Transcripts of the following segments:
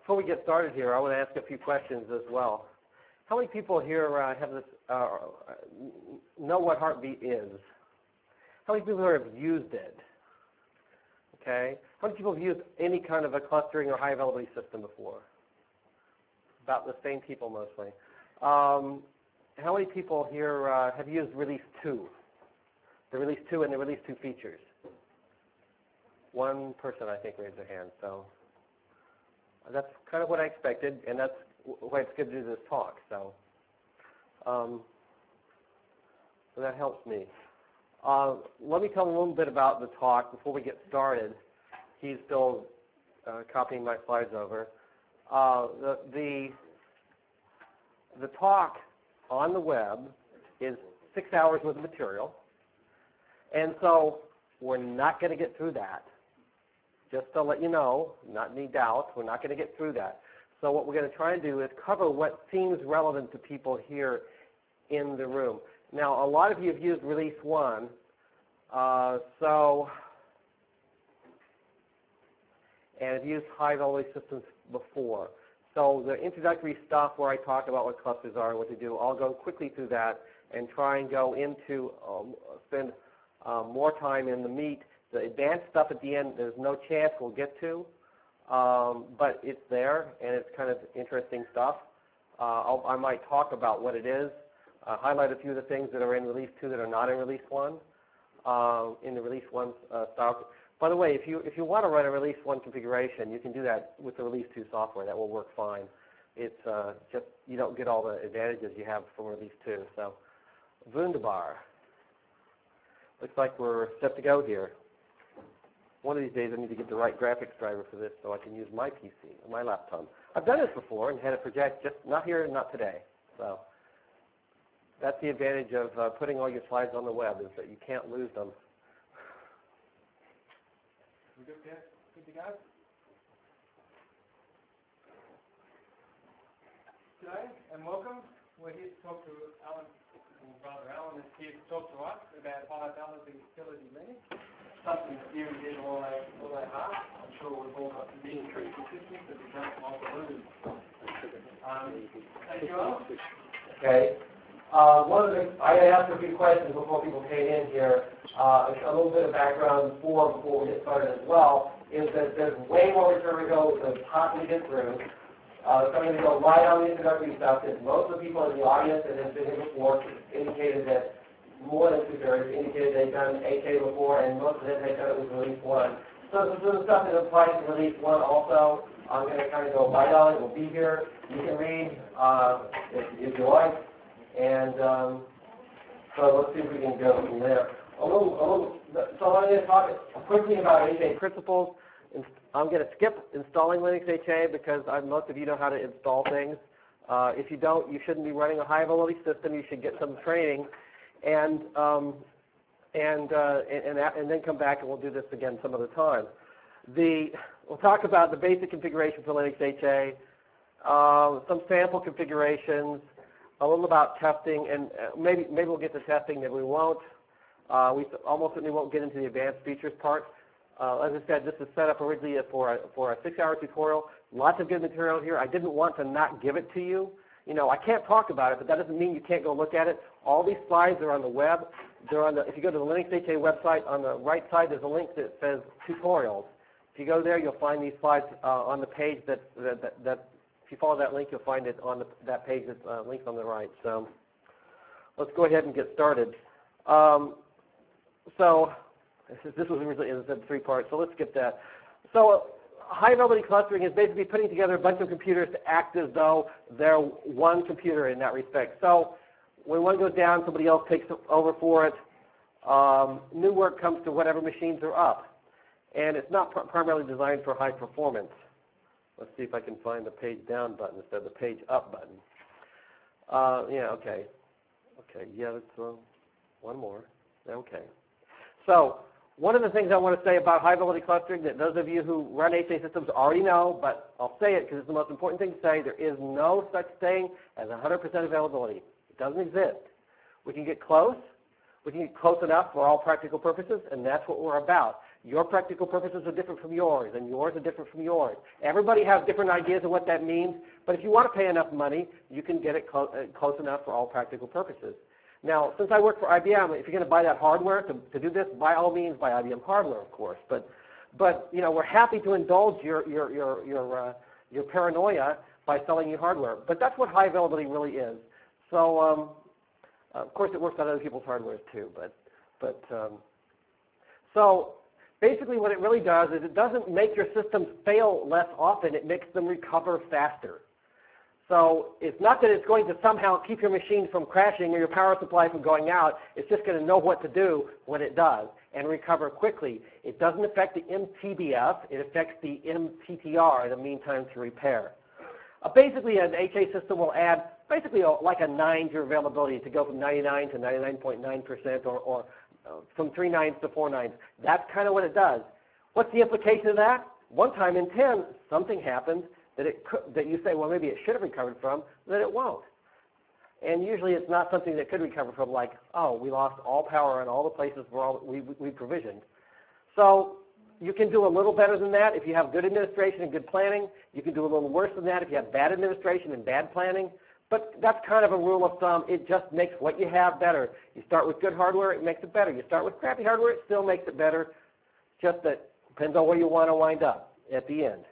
Before we get started here, I want to ask a few questions as well. How many people here have this know what Heartbeat is? How many people here have used it? Okay. How many people have used any kind of a clustering or high availability system before? About the same people mostly. How many people here have used Release 2? The Release 2 and the Release 2 features? One person, I think, raised their hand. So that's kind of what I expected, and that's why it's good to do this talk. So, so that helps me. Let me tell a little bit about the talk before we get started. He's still copying my slides over. The talk on the web is 6 hours worth of material, and so we're not going to get through that. Just to let you know, not any doubt, we're not going to get through that. So what we're going to try and do is cover what seems relevant to people here in the room. Now, a lot of you have used Release 1, and have used high availability systems before. So the introductory stuff where I talk about what clusters are and what they do, I'll go quickly through that and try and go into, spend more time in the meat. The advanced stuff at the end, there's no chance we'll get to, but it's there, and it's kind of interesting stuff. I might talk about what it is, highlight a few of the things that are in Release 2 that are not in Release 1, in the Release 1 style. By the way, if you want to run a Release 1 configuration, you can do that with the Release 2 software. That will work fine. It's just you don't get all the advantages you have from Release 2. So, wunderbar. Looks like we're set to go here. One of these days I need to get the right graphics driver for this so I can use my PC, my laptop. I've done this before and had it project, just not here and not today. So that's the advantage of putting all your slides on the web, is that you can't lose them. We good to go? Today, and welcome. We're here to talk to Alan, or rather Alan is here to talk to us about high availability utility Linux. Something that you did all that hard. I'm sure we've all got some industry statistics that we don't like to lose. Thank you, Alan. Okay. One of the I asked a few questions before people came in here. A little bit of background before we get started as well is that there's way more material than possibly get through. So I'm going to go right on the introductory stuff, because most of the people in the audience that have been here before indicated that more than two-thirds indicated they've done AK before, and most of them had done it with Release 1. So this is the stuff that applies to Release 1 also. I'm going to kind of go right on it. We'll be here. You can read if you like. And so let's see if we can go from there. So I'm going to talk quickly about HA principles. I'm going to skip installing Linux HA because most of you know how to install things. If you don't, you shouldn't be running a high availability system. You should get some training. And then come back and we'll do this again some other time. We'll talk about the basic configuration for Linux HA, some sample configurations, a little about testing, and maybe we'll get to testing, maybe we won't. We almost certainly won't get into the advanced features part. As I said, this is set up originally for a 6-hour tutorial. Lots of good material here. I didn't want to not give it to you. You know, I can't talk about it, but that doesn't mean you can't go look at it. All these slides are on the web. If you go to the Linux HA website, on the right side there's a link that says tutorials. If you go there, you'll find these slides on the page that if you follow that link, you'll find it on that page that's linked on the right. So let's go ahead and get started. So this was originally, as I said, 3 parts, so let's skip that. So high availability clustering is basically putting together a bunch of computers to act as though they're one computer in that respect. So when one goes down, somebody else takes over for it. New work comes to whatever machines are up. And it's not primarily designed for high performance. Let's see if I can find the page down button instead of the page up button. Yeah, okay. Okay, yeah, that's one more. Okay. So one of the things I want to say about high availability clustering that those of you who run HA systems already know, but I'll say it because it's the most important thing to say, there is no such thing as 100% availability. It doesn't exist. We can get close. We can get close enough for all practical purposes, and that's what we're about. Your practical purposes are different from yours, and yours are different from yours. Everybody has different ideas of what that means, but if you want to pay enough money, you can get it close enough for all practical purposes. Now, since I work for IBM, if you're going to buy that hardware to do this, by all means, buy IBM hardware, of course. But we're happy to indulge your paranoia by selling you hardware. But that's what high availability really is. So, of course, it works on other people's hardware too. So basically, what it really does is it doesn't make your systems fail less often. It makes them recover faster. So it's not that it's going to somehow keep your machine from crashing or your power supply from going out. It's just going to know what to do when it does and recover quickly. It doesn't affect the MTBF. It affects the MTTR, the mean time to repair. Basically, an HA system will add basically like a 9 to your availability to go from 99 to 99.9% or from 3 nines to 4 nines. That's kind of what it does. What's the implication of that? One time in 10, something happens that you say, well, maybe it should have recovered from, that it won't. And usually it's not something that could recover from, like, oh, we lost all power in all the places we provisioned. So you can do a little better than that if you have good administration and good planning. You can do a little worse than that if you have bad administration and bad planning. But that's kind of a rule of thumb. It just makes what you have better. You start with good hardware, it makes it better. You start with crappy hardware, it still makes it better. Just that depends on where you want to wind up at the end.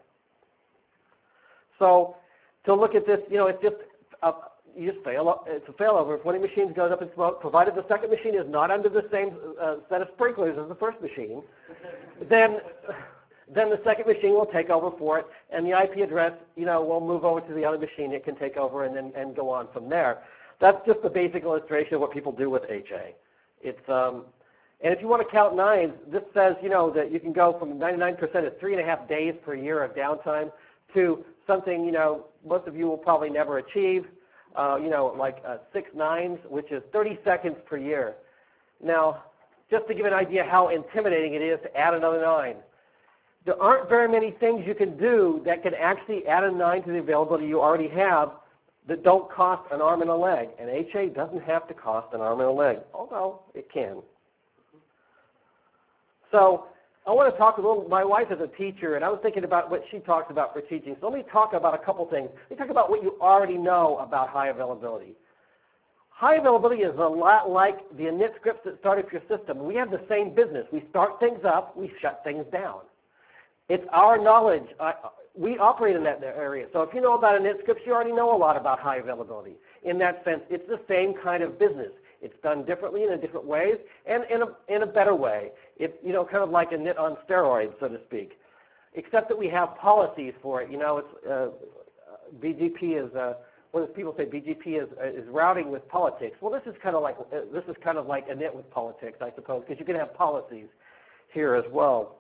So to look at this, it's just it's a failover. If one of the machines goes up in smoke, provided the second machine is not under the same set of sprinklers as the first machine, then the second machine will take over for it, and the IP address, will move over to the other machine. It can take over and go on from there. That's just the basic illustration of what people do with HA. It's and if you want to count nines, this says that you can go from 99% at 3.5 days per year of downtime to something most of you will probably never achieve. Like 6 nines, which is 30 seconds per year. Now, just to give an idea how intimidating it is to add another 9. There aren't very many things you can do that can actually add a 9 to the availability you already have that don't cost an arm and a leg. And HA doesn't have to cost an arm and a leg, although it can. So I want to talk a little, my wife is a teacher, and I was thinking about what she talks about for teaching. So let me talk about a couple things. Let me talk about what you already know about high availability. High availability is a lot like the init scripts that start up your system. We have the same business. We start things up, we shut things down. It's our knowledge. We operate in that area. So if you know about init scripts, you already know a lot about high availability. In that sense, it's the same kind of business. It's done differently in different ways and in a better way. It's kind of like a init on steroids, so to speak, except that we have policies for it. It's BGP is what people say BGP is routing with politics. Well, this is kind of like a init with politics, I suppose, because you can have policies here as well.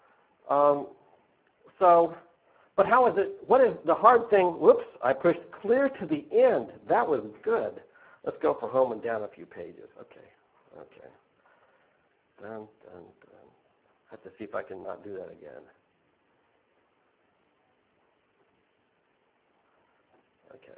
But how is it? What is the hard thing? Whoops! I pushed clear to the end. That was good. Let's go for home and down a few pages. Okay. Dun, dun, dun. I have to see if I can not do that again. Okay.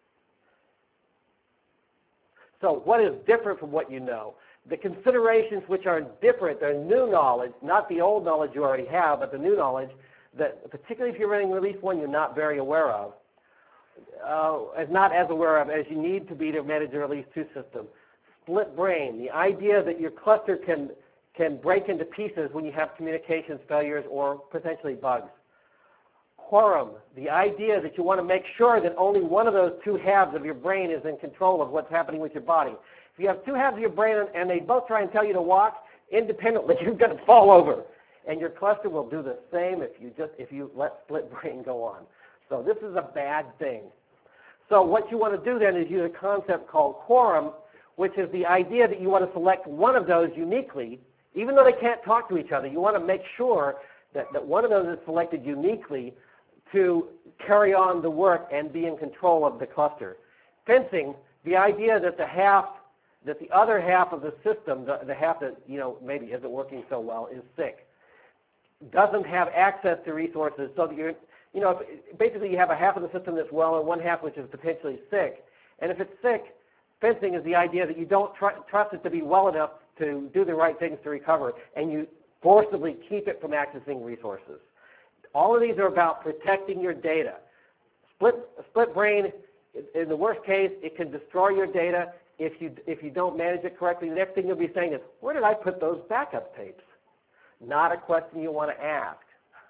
So what is different from what you know? The considerations which are different, they're new knowledge, not the old knowledge you already have, but the new knowledge that, particularly if you're running release 1, you're not very aware of. Not as aware of as you need to be to manage a release 2 system. Split brain, the idea that your cluster can break into pieces when you have communications failures or potentially bugs. Quorum, the idea that you want to make sure that only one of those 2 halves of your brain is in control of what's happening with your body. If you have 2 halves of your brain and they both try and tell you to walk independently, you're going to fall over. And your cluster will do the same if you let split brain go on. So this is a bad thing. So what you want to do then is use a concept called quorum, which is the idea that you want to select one of those uniquely, even though they can't talk to each other. You want to make sure that one of those is selected uniquely to carry on the work and be in control of the cluster. Fencing, the idea that the other half of the system, the half that maybe isn't working so well, is sick, doesn't have access to resources, so that basically you have a half of the system that's well and one half which is potentially sick. And if it's sick, fencing is the idea that you don't trust it to be well enough to do the right things to recover, and you forcibly keep it from accessing resources. All of these are about protecting your data. Split brain, in the worst case, it can destroy your data if you don't manage it correctly. The next thing you'll be saying is, where did I put those backup tapes? Not a question you want to ask.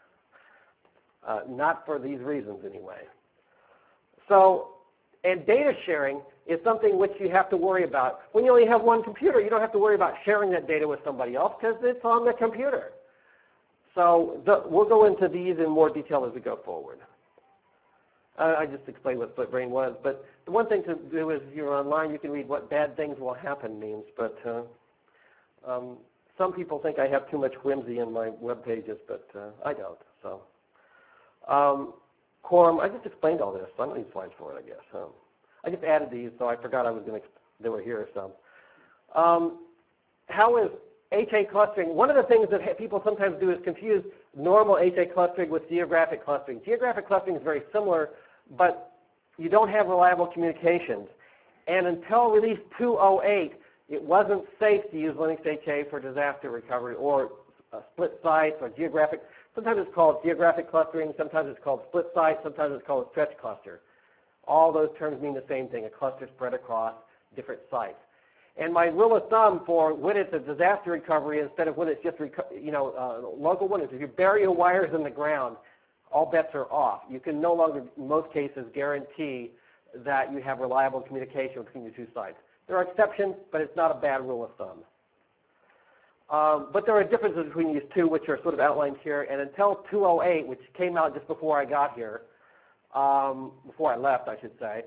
Not for these reasons anyway. So, and data sharing is something which you have to worry about. When you only have one computer, you don't have to worry about sharing that data with somebody else because it's on the computer. So we'll go into these in more detail as we go forward. I just explained what split brain was, but the one thing to do is if you're online, you can read what bad things will happen means, but some people think I have too much whimsy in my web pages, but I don't. So, quorum, I just explained all this. So I don't need slides for it, I guess. I just added these, so I forgot they were here. So, how is HA clustering? One of the things that people sometimes do is confuse normal HA clustering with geographic clustering. Geographic clustering is very similar, but you don't have reliable communications. And until release 208, it wasn't safe to use Linux HA for disaster recovery or split sites or geographic. Sometimes it's called geographic clustering, sometimes it's called split site, sometimes it's called a stretch cluster. All those terms mean the same thing, a cluster spread across different sites. And my rule of thumb for when it's a disaster recovery instead of when it's just local one is if you bury your wires in the ground, all bets are off. You can no longer, in most cases, guarantee that you have reliable communication between the two sites. There are exceptions, but it's not a bad rule of thumb. But there are differences between these two, which are sort of outlined here. And until 208, which came out just before I got here, before I left, I should say,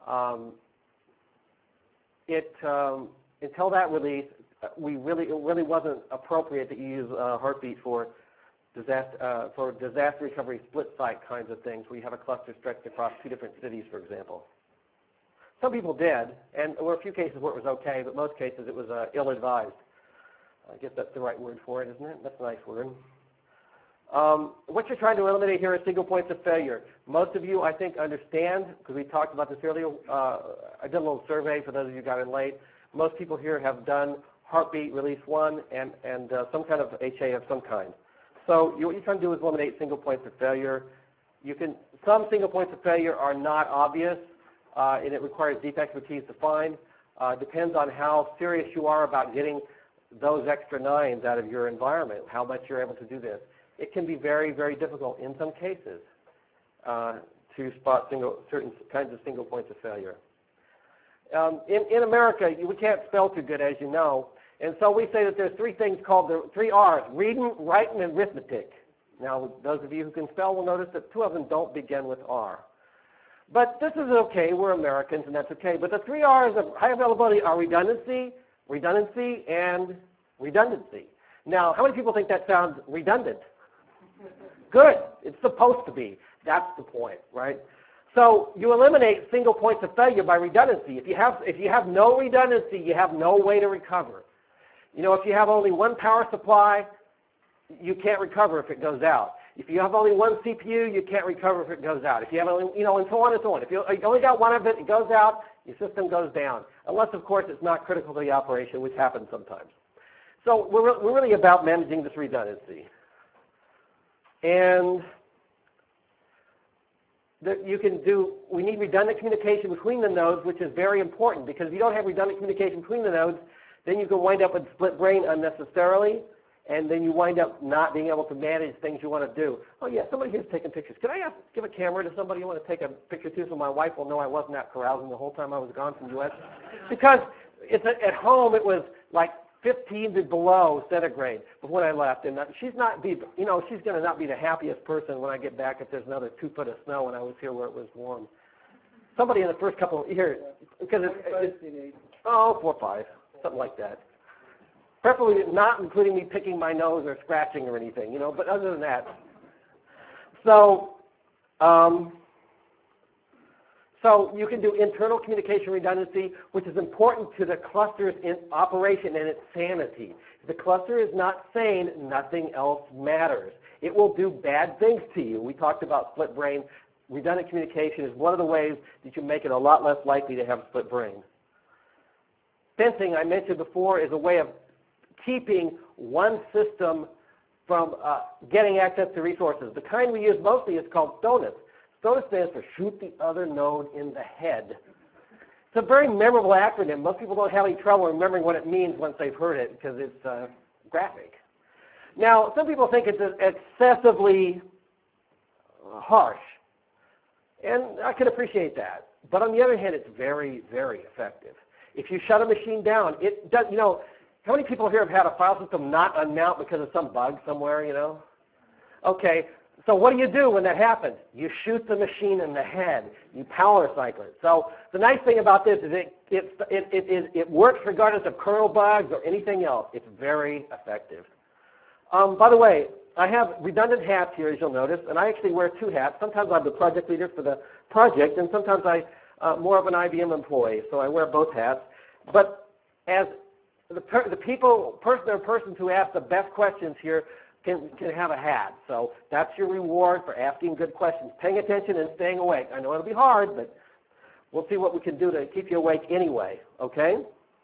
until that release, it really wasn't appropriate to use Heartbeat for disaster recovery split site kinds of things, where you have a cluster stretched across two different cities, for example. Some people did, and there were a few cases where it was okay, but most cases it was ill-advised. I guess that's the right word for it, isn't it? That's a nice word. What you're trying to eliminate here is single points of failure. Most of you, I think, understand, because we talked about this earlier. I did a little survey for those of you who got in late. Most people here have done Heartbeat Release 1 and some kind of HA of some kind. So what you're trying to do is eliminate single points of failure. Some single points of failure are not obvious, and it requires deep expertise to find. Depends on how serious you are about getting those extra nines out of your environment, how much you're able to do this. It can be very, very difficult in some cases to spot certain kinds of single points of failure. In America, we can't spell too good, as you know, and so we say that there's three things called the three R's: reading, writing, and arithmetic. Now, those of you who can spell will notice that two of them don't begin with R. But this is okay. We're Americans, and that's okay. But the three R's of high availability are redundancy, and redundancy. Now, how many people think that sounds redundant? Good. It's supposed to be. That's the point, right? So you eliminate single points of failure by redundancy. If you have no redundancy, you have no way to recover. If you have only one power supply, you can't recover if it goes out. If you have only one CPU, you can't recover if it goes out. If you have only, and so on and so on. If you only got one of it goes out, your system goes down. Unless, of course, it's not critical to the operation, which happens sometimes. So we're really about managing this redundancy. And we need redundant communication between the nodes, which is very important, because if you don't have redundant communication between the nodes, then you can wind up with split brain unnecessarily, and then you wind up not being able to manage things you want to do. Oh yeah, somebody here's taking pictures. Could I give a camera to somebody you want to take a picture to so my wife will know I wasn't out carousing the whole time I was gone from the U.S.? Because at home it was like 15 below centigrade when I left, and she's going to not be the happiest person when I get back if there's another 2 foot of snow when I was here where it was warm. Somebody in the first couple of years, because it's 4 or 5, something like that. Preferably not including me picking my nose or scratching or anything, but other than that. So you can do internal communication redundancy, which is important to the cluster's operation and its sanity. If the cluster is not sane, nothing else matters. It will do bad things to you. We talked about split brain. Redundant communication is one of the ways that you make it a lot less likely to have split brain. Fencing, I mentioned before, is a way of keeping one system from getting access to resources. The kind we use mostly is called STONUS. STONUS stands for shoot the other node in the head. It's a very memorable acronym. Most people don't have any trouble remembering what it means once they've heard it because it's graphic. Now, some people think it's excessively harsh, and I can appreciate that. But on the other hand, it's very, very effective. If you shut a machine down, it does, how many people here have had a file system not unmount because of some bug somewhere, Okay, so what do you do when that happens? You shoot the machine in the head. You power cycle it. So the nice thing about this is it works regardless of kernel bugs or anything else. It's very effective. By the way, I have redundant hats here, as you'll notice, and I actually wear two hats. Sometimes I'm the project leader for the project, and sometimes I'm more of an IBM employee, so I wear both hats. But as the persons who ask the best questions here can have a hat. So that's your reward for asking good questions, paying attention and staying awake. I know it'll be hard, but we'll see what we can do to keep you awake anyway, okay?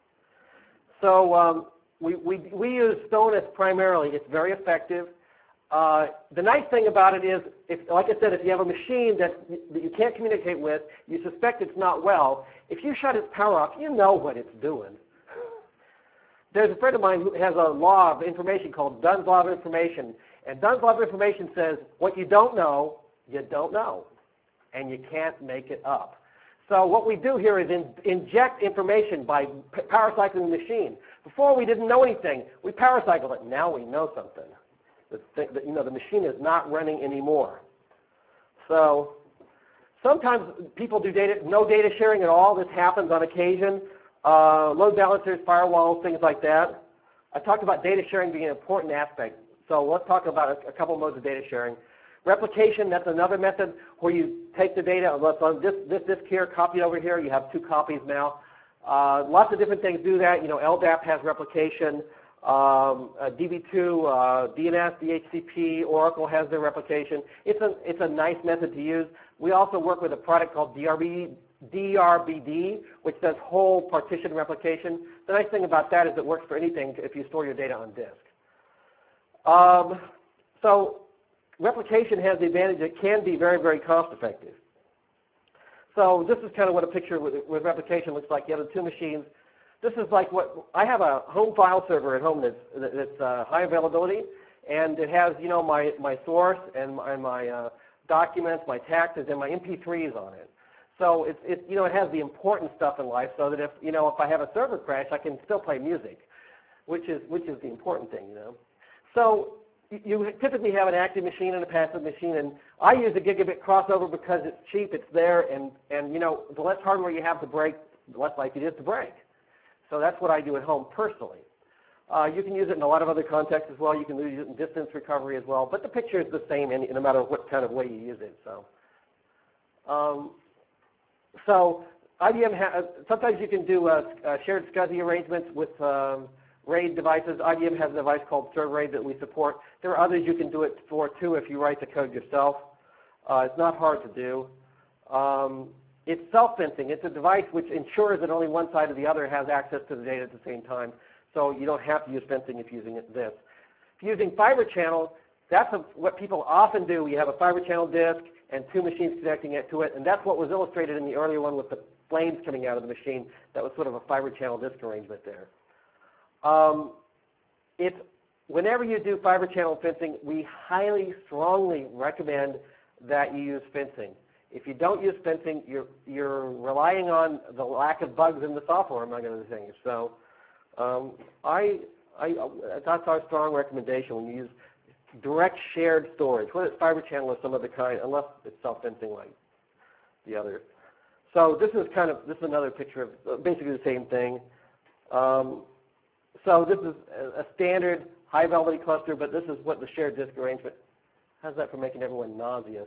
So we use STONUS primarily. It's very effective. The nice thing about it is, like I said, if you have a machine that you can't communicate with, you suspect it's not well, if you shut its power off, you know what it's doing. There's a friend of mine who has a law of information called Dunn's Law of Information. And Dunn's Law of Information says, what you don't know, you don't know. And you can't make it up. So what we do here is inject information by power cycling the machine. Before we didn't know anything. We power cycled it. Now we know something. The machine is not running anymore. So sometimes people do no data sharing at all. This happens on occasion. Load balancers, firewalls, things like that. I talked about data sharing being an important aspect. So let's talk about a couple modes of data sharing. Replication, that's another method where you take the data, let's on this disk here, copy it over here. You have two copies now. Lots of different things do that. LDAP has replication. DB2, DNS, DHCP, Oracle has their replication. It's a nice method to use. We also work with a product called DRBD, which does whole partition replication. The nice thing about that is it works for anything if you store your data on disk. So replication has the advantage it can be very, very cost effective. So this is kind of what a picture with replication looks like. You have the two machines. This is like I have a home file server at home that's high availability, and it has my source and my documents, my taxes, and my MP3s on it. So it has the important stuff in life, so that if I have a server crash, I can still play music, which is the important thing, So you typically have an active machine and a passive machine, and I use a gigabit crossover because it's cheap, it's there, and the less hardware you have to break, the less likely it is to break. So that's what I do at home personally. You can use it in a lot of other contexts as well. You can use it in distance recovery as well, but the picture is the same no matter what kind of way you use it. So IBM sometimes you can do shared SCSI arrangements with RAID devices. IBM has a device called ServRAID that we support. There are others you can do it for too if you write the code yourself. It's not hard to do. It's self-fencing. It's a device which ensures that only one side or the other has access to the data at the same time. So you don't have to use fencing if using this. If you're using fiber channel, that's what people often do. You have a fiber channel disk and two machines connecting it to it, and that's what was illustrated in the earlier one with the flames coming out of the machine. That was sort of a fiber channel disk arrangement there. Whenever you do fiber channel fencing, we highly, strongly recommend that you use fencing. If you don't use fencing, you're relying on the lack of bugs in the software, among other things. So that's our strong recommendation when you use direct shared storage, whether it's fiber channel or some other kind, unless it's self-fencing like the other. So this is another picture of basically the same thing. So this is a standard high availability cluster, but this is what the shared disk arrangement. How's that for making everyone nauseous?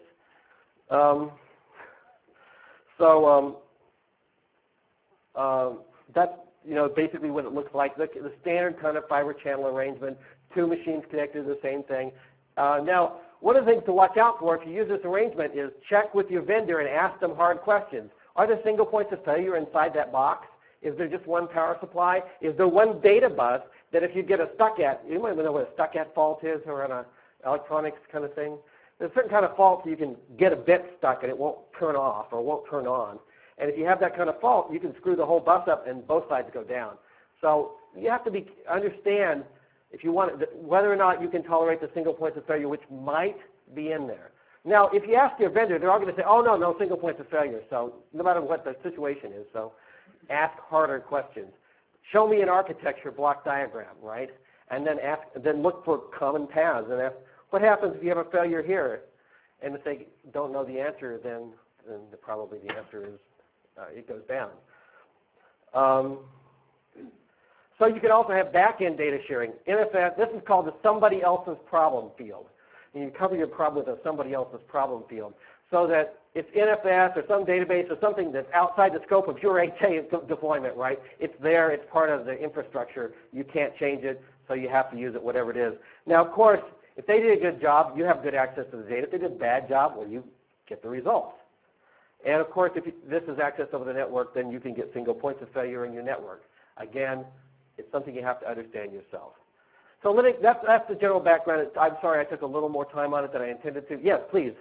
That's basically what it looks like. The standard kind of fiber channel arrangement, two machines connected to the same thing. Now, one of the things to watch out for if you use this arrangement is check with your vendor and ask them hard questions. Are there single points of failure inside that box? Is there just one power supply? Is there one data bus that if you get a stuck at, you might know what a stuck at fault is or on a electronics kind of thing. There's a certain kind of fault you can get a bit stuck and it won't turn off or won't turn on. And if you have that kind of fault, you can screw the whole bus up and both sides go down. So you have to understand if you want whether or not you can tolerate the single points of failure, which might be in there. Now, if you ask your vendor, they're all going to say, oh, no single points of failure. So no matter what the situation is, so ask harder questions. Show me an architecture block diagram, right? And then look for common paths and ask, what happens if you have a failure here? And if they don't know the answer, then probably the answer is it goes down. So you can also have back-end data sharing. NFS, this is called the somebody else's problem field. And you cover your problem with a somebody else's problem field. So that it's NFS or some database or something that's outside the scope of your HA deployment, right? It's there, it's part of the infrastructure. You can't change it, so you have to use it, whatever it is. Now, of course, if they did a good job, you have good access to the data. If they did a bad job, well, you get the results. And of course, if this is access over the network, then you can get single points of failure in your network. Again, it's something you have to understand yourself. So Linux, that's the general background. I'm sorry I took a little more time on it than I intended to. Yes, please.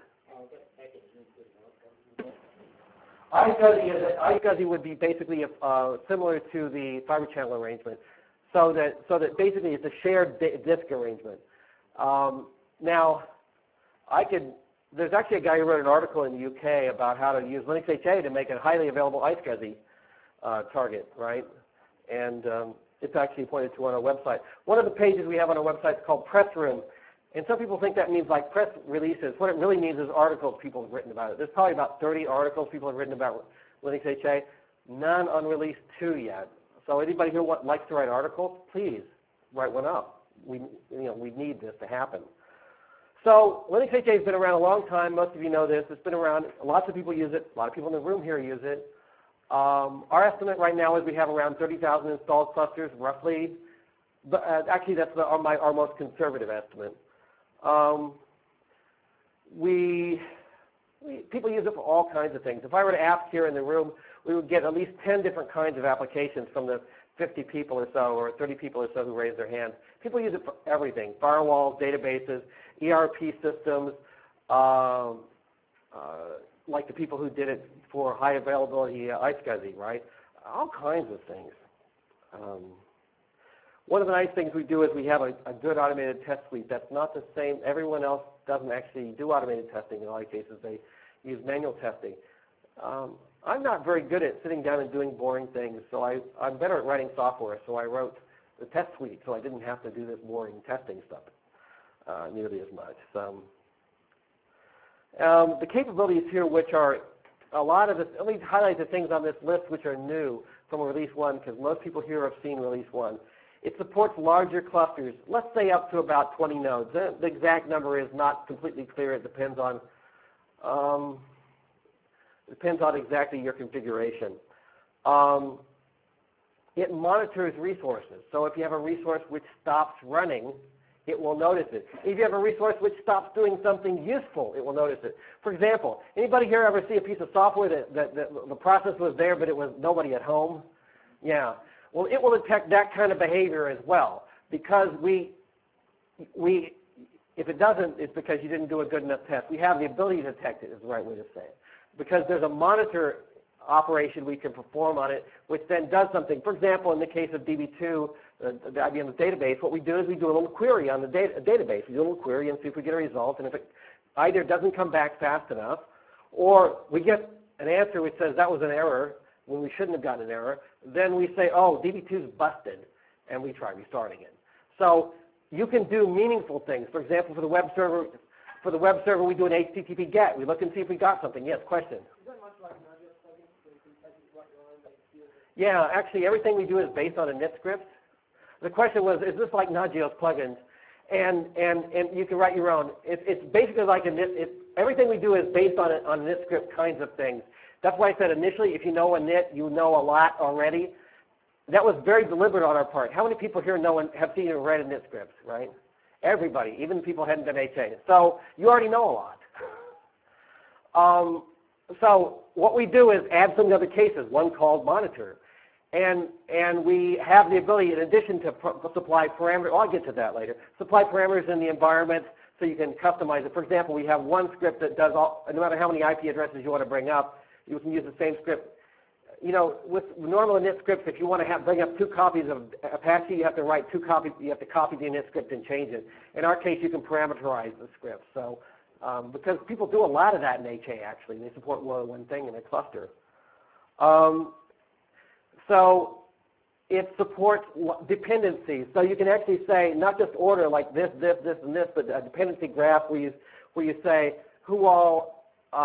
iSCSI would be basically similar to the fiber channel arrangement, so that basically it's a shared disk arrangement. Now, there's actually a guy who wrote an article in the UK about how to use Linux HA to make a highly available iSCSI target, right? And it's actually pointed to on our website. One of the pages we have on our website is called Press Room. And some people think that means like press releases. What it really means is articles people have written about it. There's probably about 30 articles people have written about Linux HA. None on release 2 yet. So anybody who likes to write articles, please write one up. We need this to happen. So Linux HA has been around a long time. Most of you know this. It's been around. Lots of people use it. A lot of people in the room here use it. Our estimate right now is we have around 30,000 installed clusters, roughly. But actually, that's our most conservative estimate. People use it for all kinds of things. If I were to ask here in the room, we would get at least 10 different kinds of applications from the 50 people or so, or 30 people or so who raised their hands. People use it for everything: firewalls, databases, ERP systems, like the people who did it for high availability iSCSI, right? All kinds of things. One of the nice things we do is we have a good automated test suite. That's not the same. Everyone else doesn't actually do automated testing. In a lot of cases, they use manual testing. I'm not very good at sitting down and doing boring things, so I'm better at writing software. So I wrote the test suite, so I didn't have to do this boring testing stuff nearly as much. The capabilities here, which are a lot of this, let me highlight the things on this list which are new from Release 1, because most people here have seen Release 1. It supports larger clusters, let's say up to about 20 nodes. The exact number is not completely clear. It depends on exactly your configuration. It monitors resources. So if you have a resource which stops running, it will notice it. If you have a resource which stops doing something useful, it will notice it. For example, anybody here ever see a piece of software that the process was there but it was nobody at home? Yeah. Well, it will detect that kind of behavior as well, because if it doesn't, it's because you didn't do a good enough test. We have the ability to detect it, is the right way to say it, because there's a monitor operation we can perform on it, which then does something. For example, in the case of DB2, the IBM database, what we do is we do a little query on the database. We do a little query and see if we get a result, and if it either doesn't come back fast enough, or we get an answer which says that was an error when we shouldn't have gotten an error, then we say, oh, DB2's busted, and we try restarting it. So you can do meaningful things. For example, for the web server, we do an HTTP GET. We look and see if we got something. Yes, question? Is that much like Nagios plugins, where you can basically write your own HTTP? Yeah, actually, everything we do is based on a NIT script. The question was, is this like Nagios plugins? And you can write your own. It's basically like a NIT. Everything we do is based on NIT script kinds of things. That's why I said initially, if you know a NIT, you know a lot already. That was very deliberate on our part. How many people here have seen and read a NIT script, right? Everybody, even people who hadn't done HA. So you already know a lot. So what we do is add some other cases, one called monitor. And we have the ability, in addition to supply parameters, I'll get to that later, supply parameters in the environment so you can customize it. For example, we have one script that does all, no matter how many IP addresses you want to bring up, you can use the same script. You know, with normal init scripts, if you want to bring up 2 copies of Apache, you have to write 2 copies, you have to copy the init script and change it. In our case, you can parameterize the script. So, because people do a lot of that in HA, actually. They support more than one thing in a cluster. So it supports dependencies. So you can actually say not just order like this, this, this, and this, but a dependency graph where you say who all,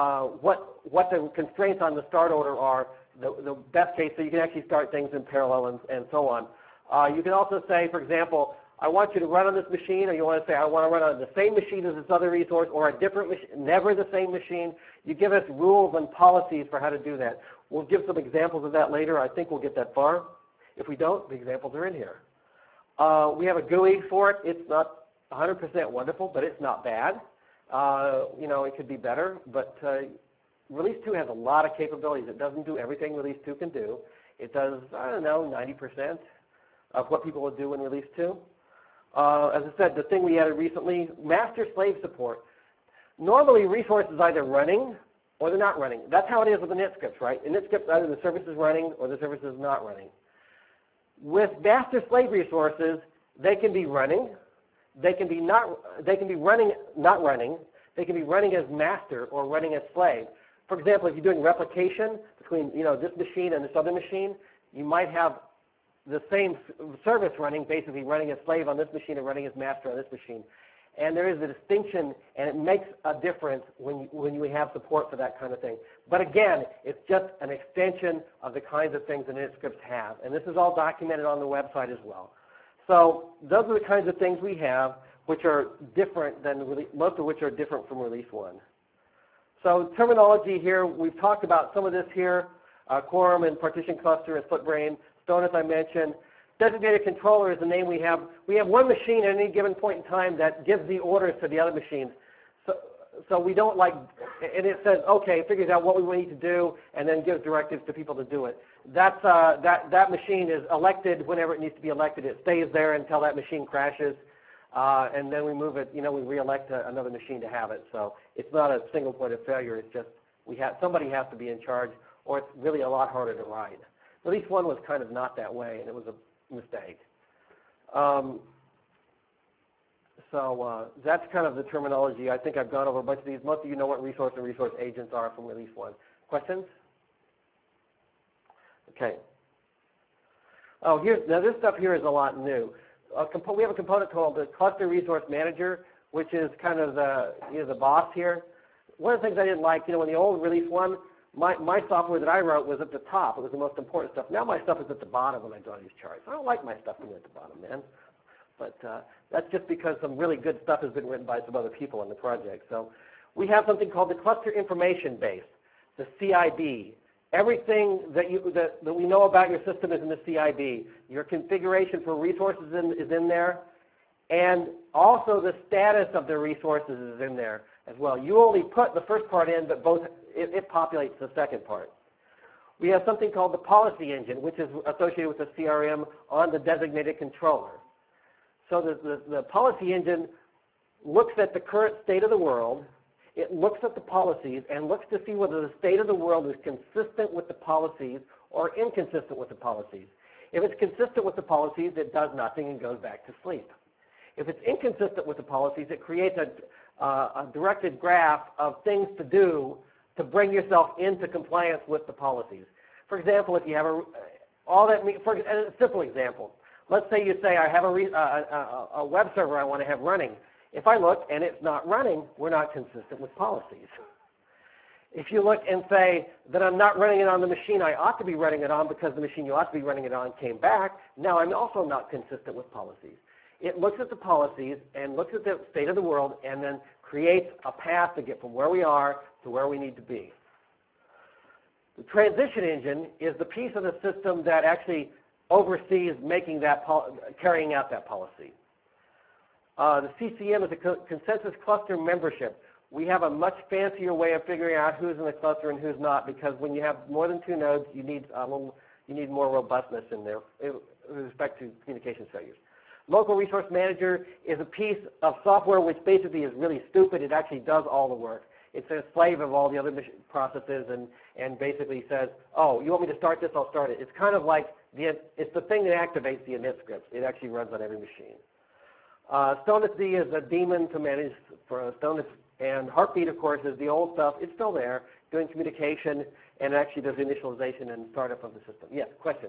what the constraints on the start order are, the best case, so you can actually start things in parallel and so on. You can also say, for example, I want you to run on this machine, or you want to say I want to run on the same machine as this other resource, or a different machine, never the same machine. You give us rules and policies for how to do that. We'll give some examples of that later. I think we'll get that far. If we don't, the examples are in here. We have a GUI for it. It's not 100% wonderful, but it's not bad. You know, it could be better, but Release 2 has a lot of capabilities. It doesn't do everything Release 2 can do. It does, I don't know, 90% of what people would do in Release 2. As I said, the thing we added recently, master-slave support. Normally, resources either running or they're not running. That's how it is with init scripts, right? Init scripts, either the service is running or the service is not running. With master-slave resources, they can be running. They can be running, not running. They can be running as master or running as slave. For example, if you're doing replication between this machine and this other machine, you might have the same service running, basically running as slave on this machine and running as master on this machine. And there is a distinction, and it makes a difference when you have support for that kind of thing. But again, it's just an extension of the kinds of things that init scripts have. And this is all documented on the website as well. So those are the kinds of things we have, which are different than most of which are different from Release 1. So terminology here, we've talked about some of this here, quorum and partition cluster and split brain. Stone, as I mentioned. Designated controller is the name we have. We have one machine at any given point in time that gives the orders to the other machines. So we don't and it says, okay, it figures out what we need to do and then gives directives to people to do it. That machine is elected whenever it needs to be elected. It stays there until that machine crashes. And then we move it, we re-elect another machine to have it. So it's not a single point of failure. It's just somebody has to be in charge, or it's really a lot harder to ride. Release 1 was kind of not that way, and it was a mistake. So that's kind of the terminology. I think I've gone over a bunch of these. Most of you know what resource and resource agents are from Release 1. Questions? Okay. Oh, now this stuff here is a lot new. We have a component called the Cluster Resource Manager, which is kind of the boss here. One of the things I didn't like, when the old Release 1, my software that I wrote was at the top. It was the most important stuff. Now my stuff is at the bottom when I draw these charts. I don't like my stuff being at the bottom, man. But that's just because some really good stuff has been written by some other people on the project. So we have something called the Cluster Information Base, the CIB. Everything that we know about your system is in the CIB. Your configuration for resources is in there. And also the status of the resources is in there as well. You only put the first part in, but it populates the second part. We have something called the policy engine, which is associated with the CRM on the designated controller. So the policy engine looks at the current state of the world. It looks at the policies and looks to see whether the state of the world is consistent with the policies or inconsistent with the policies. If it's consistent with the policies, it does nothing and goes back to sleep. If it's inconsistent with the policies, it creates a directed graph of things to do to bring yourself into compliance with the policies. For example, if you have a simple example, let's say you say I have a web server I want to have running. If I look and it's not running, we're not consistent with policies. If you look and say that I'm not running it on the machine I ought to be running it on because the machine you ought to be running it on came back, now I'm also not consistent with policies. It looks at the policies and looks at the state of the world and then creates a path to get from where we are to where we need to be. The transition engine is the piece of the system that actually oversees carrying out that policy. The CCM is a consensus cluster membership. We have a much fancier way of figuring out who's in the cluster and who's not, because when you have more than 2 nodes, you need You need more robustness in there with respect to communication failures. Local Resource Manager is a piece of software which basically is really stupid. It actually does all the work. It's a slave of all the other processes and basically says, oh, you want me to start this? I'll start it. It's kind of like, it's the thing that activates the init scripts. It actually runs on every machine. StonetsD is a daemon to manage for Stonets, and Heartbeat, of course, is the old stuff. It's still there, doing communication, and actually does initialization and startup of the system. Yes, question?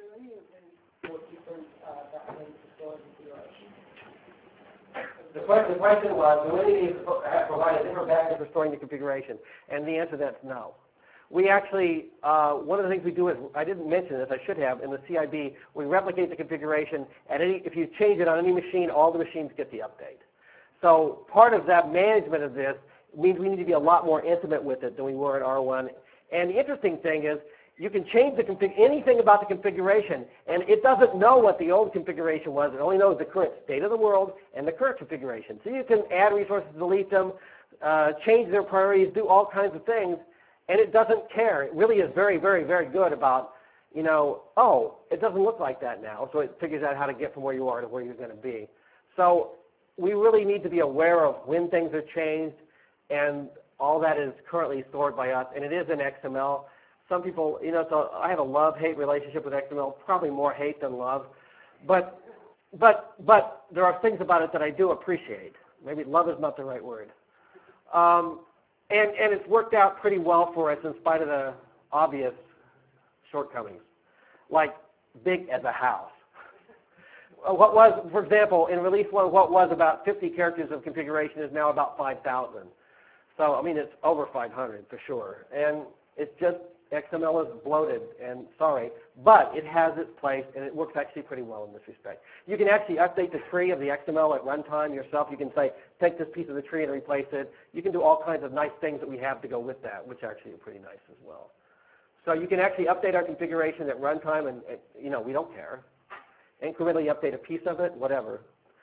The question was, do any of these provide a different backend for storing the configuration? And the answer to that is no. We actually, one of the things we do is, I didn't mention this, I should have, in the CIB, we replicate the configuration, and if you change it on any machine, all the machines get the update. So part of that management of this means we need to be a lot more intimate with it than we were at R1. And the interesting thing is, you can change anything about the configuration, and it doesn't know what the old configuration was. It only knows the current state of the world and the current configuration. So you can add resources, delete them, change their priorities, do all kinds of things, and it doesn't care. It really is very, very, very good about, oh, it doesn't look like that now, so it figures out how to get from where you are to where you're going to be. So we really need to be aware of when things are changed, and all that is currently stored by us, and it is in XML. Some people, so I have a love-hate relationship with XML, probably more hate than love. But there are things about it that I do appreciate. Maybe love is not the right word. And it's worked out pretty well for us in spite of the obvious shortcomings, like big as a house. What was, for example, in release 1, what was about 50 characters of configuration is now about 5,000. So, I mean, it's over 500 for sure. And it's just, XML is bloated, and sorry, but it has its place, and it works actually pretty well in this respect. You can actually update the tree of the XML at runtime yourself. You can say, take this piece of the tree and replace it. You can do all kinds of nice things that we have to go with that, which actually are pretty nice as well. So you can actually update our configuration at runtime, and we don't care. Incrementally update a piece of it, whatever.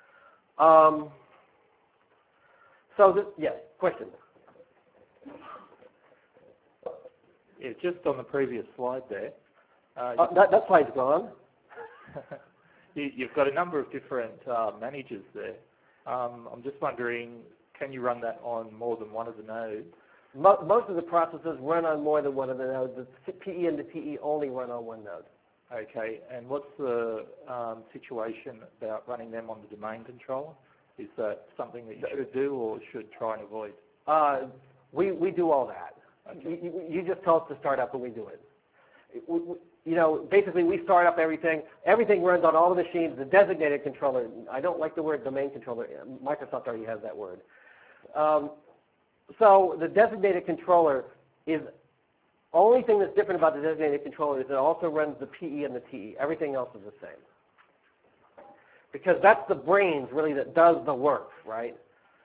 Yes, question? Yeah, just on the previous slide there. That slide's gone. You've got a number of different managers there. I'm just wondering, can you run that on more than one of the nodes? Most of the processes run on more than one of the nodes. The PE and the TE only run on one node. Okay, and what's the situation about running them on the domain controller? Is that something that you should do or should try and avoid? We do all that. Okay. You just tell us to start up and we do it. Basically we start up everything. Everything runs on all the machines. The designated controller, I don't like the word domain controller. Microsoft already has that word. So the designated controller is, only thing that's different about the designated controller is it also runs the PE and the TE. Everything else is the same. Because that's the brains really that does the work, right?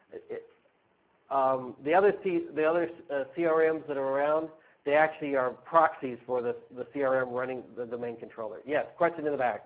The other CRMs that are around, they actually are proxies for the CRM running the domain controller. Yes, question in the back.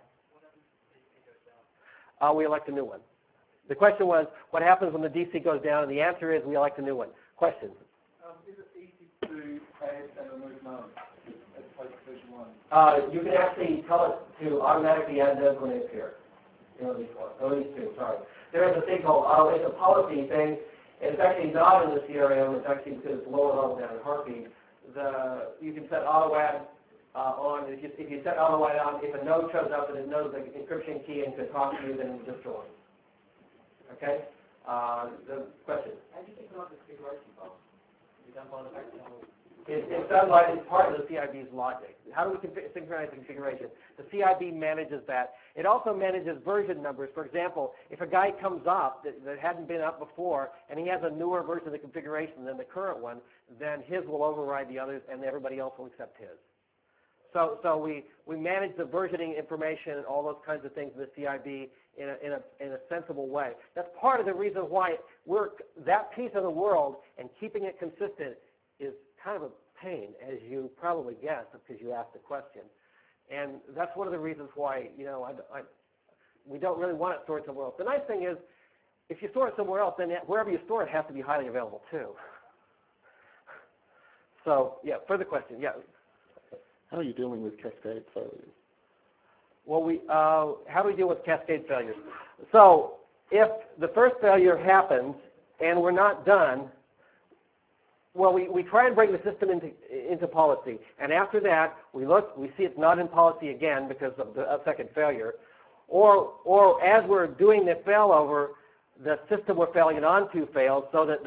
We elect a new one. The question was, what happens when the DC goes down? And the answer is we elect a new one. Question? Is it easy to add and remove nodes as opposed to version 1? You can actually tell it to automatically add those when they appear. These two, sorry. There is a thing called it's a policy thing. It's actually not in the CRM. It's actually because it's lower level down in Heartbeat. You can set auto-add on. If you set auto-add on, if a node shows up and it knows the encryption key and can talk to you, then it just joins. Okay? The question? How do you think about the configuration file? You don't want to It's done by, it's part of the CIB's logic. How do we synchronize the configuration? The CIB manages that. It also manages version numbers. For example, if a guy comes up that hadn't been up before and he has a newer version of the configuration than the current one, then his will override the others and everybody else will accept his. So we manage the versioning information and all those kinds of things in the CIB in a sensible way. That's part of the reason why that piece of the world and keeping it consistent is kind of a pain, as you probably guessed, because you asked the question. And that's one of the reasons why, we don't really want it stored somewhere else. The nice thing is, if you store it somewhere else, then wherever you store it has to be highly available too. So, yeah, further question, yeah. How are you dealing with cascade failures? Well, how do we deal with cascade failures? So if the first failure happens and we're not done, well, we try and bring the system into policy. And after that, we see it's not in policy again because of the second failure. Or as we're doing the failover, the system we're failing it onto fails so that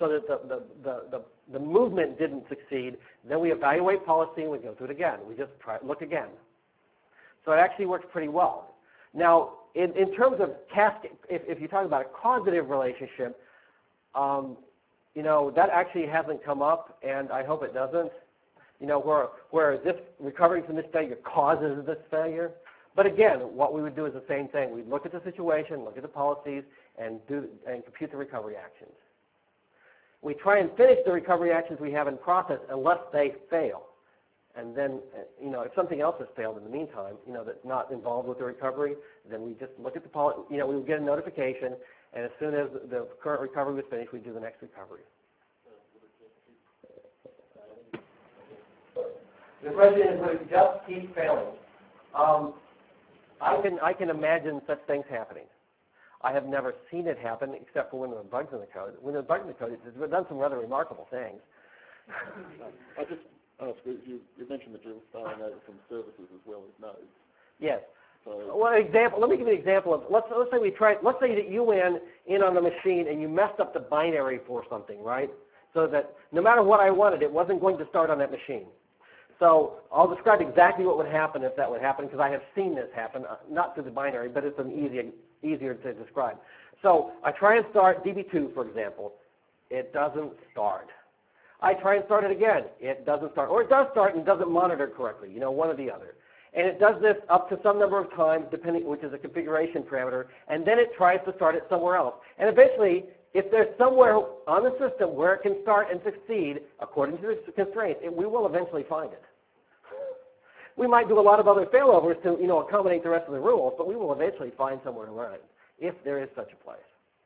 the movement didn't succeed. Then we evaluate policy and we go through it again. We just look again. So it actually works pretty well. Now, in terms of cascade, if you're talking about a causative relationship, that actually hasn't come up, and I hope it doesn't. Where this recovering from this failure causes this failure. But again, what we would do is the same thing. We'd look at the situation, look at the policies, and compute the recovery actions. We try and finish the recovery actions we have in process unless they fail. And then, if something else has failed in the meantime, that's not involved with the recovery, then we just look at the policy. We would get a notification, and as soon as the current recovery was finished, we do the next recovery. The question is, would it just keep failing? I can imagine such things happening. I have never seen it happen except for when there are bugs in the code. When there are bugs in the code, it's done some rather remarkable things. I just asked, you mentioned that you're starting over from services as well as nodes. Yes. So, well, let me give you an example of, let's say that you went in on the machine and you messed up the binary for something, right? So that no matter what I wanted, it wasn't going to start on that machine. So I'll describe exactly what would happen if that would happen, because I have seen this happen, not through the binary, but it's easier to describe. So I try and start DB2, for example. It doesn't start. I try and start it again. It doesn't start. Or it does start and doesn't monitor correctly, one or the other. And it does this up to some number of times, which is a configuration parameter, and then it tries to start it somewhere else. And eventually, if there's somewhere on the system where it can start and succeed according to the constraints, we will eventually find it. We might do a lot of other failovers to accommodate the rest of the rules, but we will eventually find somewhere to run it, if there is such a place.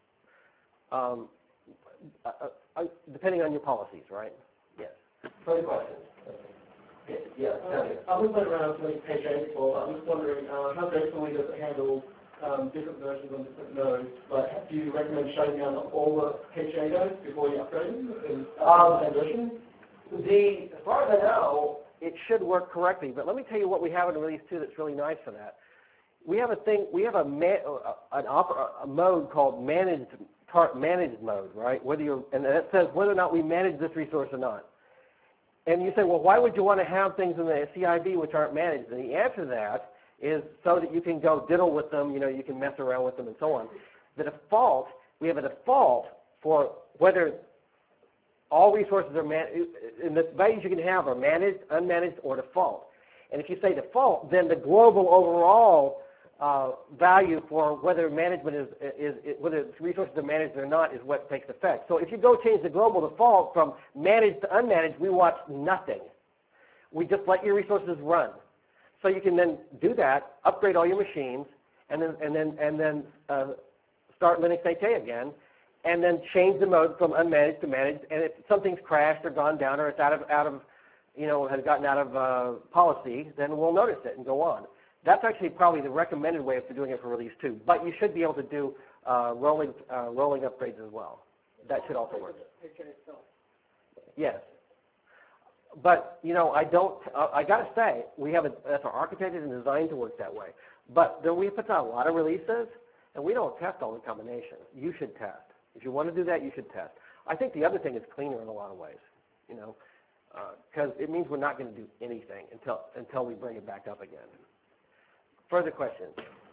Depending on your policies, right? Yes. Further questions? Yeah. I was playing around with HA before. I was wondering how gracefully does it handle different versions on different nodes? Like, do you recommend shutting down all the HA nodes before you upgrade them and transition? As far as I know, it should work correctly. But let me tell you what we have in Release 2 that's really nice for that. We have a mode called managed mode, right? And that says whether or not we manage this resource or not. And you say, well, why would you want to have things in the CIB which aren't managed? And the answer to that is so that you can go diddle with them, you can mess around with them and so on. We have a default for whether all resources are managed, and the values you can have are managed, unmanaged, or default. And if you say default, then the global overall value for whether management whether resources are managed or not is what takes effect. So if you go change the global default from managed to unmanaged, we watch nothing. We just let your resources run. So you can then do that, upgrade all your machines, and then start Linux 8K again, and then change the mode from unmanaged to managed. And if something's crashed or gone down or it's has gotten out of policy, then we'll notice it and go on. That's actually probably the recommended way of doing it for Release 2. But you should be able to do rolling upgrades as well. That should also work. Yes. But, I got to say, that's architected and designed to work that way. But then we put out a lot of releases, and we don't test all the combinations. You should test. If you want to do that, you should test. I think the other thing is cleaner in a lot of ways, because it means we're not going to do anything until we bring it back up again. Further questions?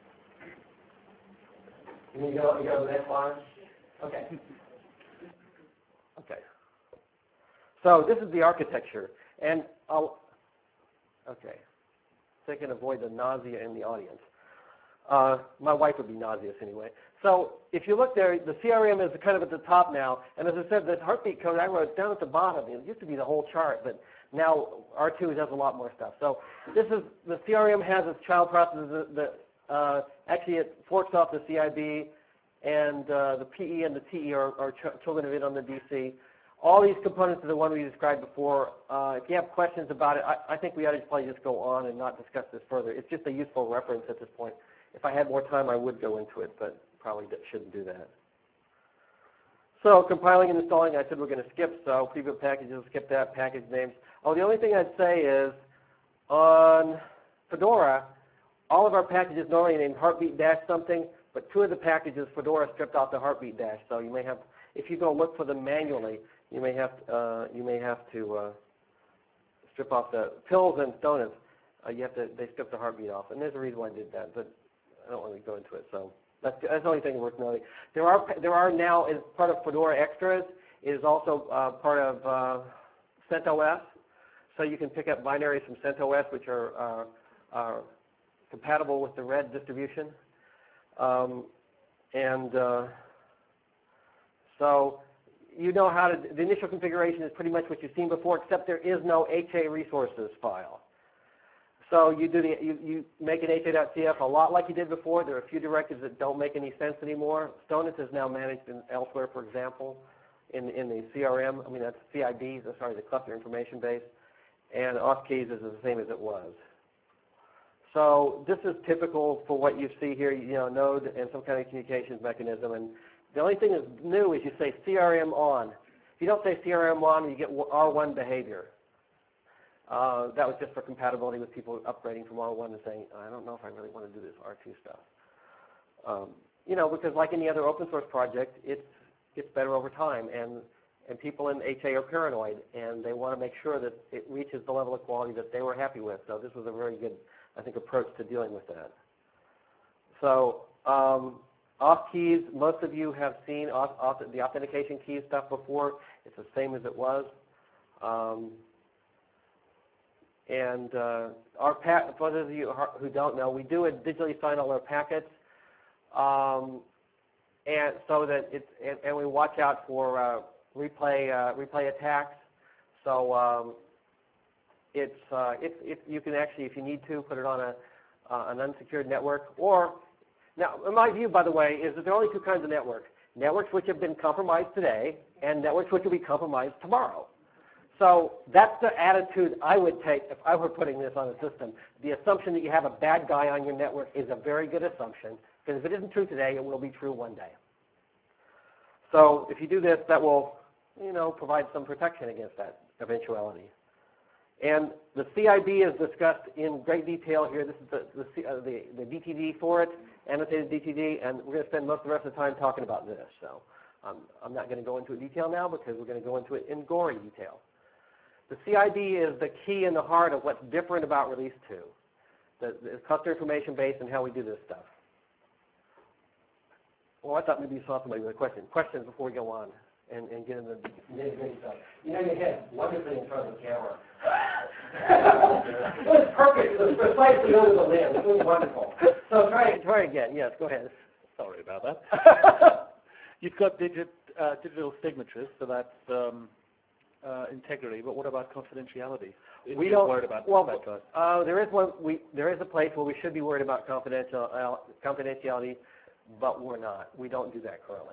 Can you go to the next slide? Okay. Okay. So this is the architecture, and so I can avoid the nausea in the audience. My wife would be nauseous anyway. So if you look there, the CRM is kind of at the top now, and as I said, the heartbeat code I wrote down at the bottom. It used to be the whole chart, but now R2 does a lot more stuff. So this is the CRM has its child processes. Actually, it forks off the CIB, and the PE and the TE are children of it on the DC. all these components are the one we described before. If you have questions about it, I think we ought to probably just go on and not discuss this further. It's just a useful reference at this point. If I had more time, I would go into it, but probably shouldn't do that. So compiling and installing, I said we're going to skip, so preview packages, skip that, package names. Oh, the only thing I'd say is on Fedora, all of our packages normally named heartbeat dash something, but 2 of the packages, Fedora stripped out the heartbeat dash, so you may have, if you go look for them manually, you may have to strip off the pills and donuts. They stripped the heartbeat off, and there's a reason why I did that, but I don't want to go into it. So that's the only thing worth noting. There are now, as part of Fedora Extras, it is also part of CentOS, so you can pick up binaries from CentOS, which are compatible with the Red distribution, so you know how to. The initial configuration is pretty much what you've seen before, except there is no HA resources file. So you make an HA.cf a lot like you did before. There are a few directives that don't make any sense anymore. Stonus is now managed elsewhere, for example, in the CRM. I mean, that's CIB, the cluster information base, and OffKeys is the same as it was. So this is typical for what you see here, node and some kind of communications mechanism. And the only thing that's new is you say CRM on. If you don't say CRM on, you get R1 behavior. That was just for compatibility with people upgrading from R1 and saying, I don't know if I really want to do this R2 stuff. Because like any other open source project, it gets better over time. And people in HA are paranoid, and they want to make sure that it reaches the level of quality that they were happy with. So this was a very good, I think, approach to dealing with that. So OffKeys, most of you have seen the authentication key stuff before. It's the same as it was. For those of you who don't know, we do digitally sign all our packets, and so that and we watch out for replay attacks. So you can actually, if you need to, put it on an unsecured network. Or now, in my view, by the way, is that there are only 2 kinds of networks: networks which have been compromised today, and networks which will be compromised tomorrow. So that's the attitude I would take if I were putting this on a system. The assumption that you have a bad guy on your network is a very good assumption, because if it isn't true today, it will be true one day. So if you do this, that will, provide some protection against that eventuality. And the CIB is discussed in great detail here. This is the DTD for it, annotated DTD, and we're going to spend most of the rest of the time talking about this. So I'm not going to go into it in detail now, because we're going to go into it in gory detail. The CIB is the key and the heart of what's different about Release 2, the cluster information base and how we do this stuff. Well, I thought maybe you saw somebody with a question. Questions before we go on and get into the nitty-gritty stuff. You know your head wonderfully in front of the camera. It was perfect. It was precisely under the lens. It was wonderful. So try again. Yes, go ahead. Sorry about that. You've got digital signatures, so that's integrity. But what about confidentiality? We don't worried about that. There is a place where we should be worried about confidentiality, but we're not. We don't do that currently.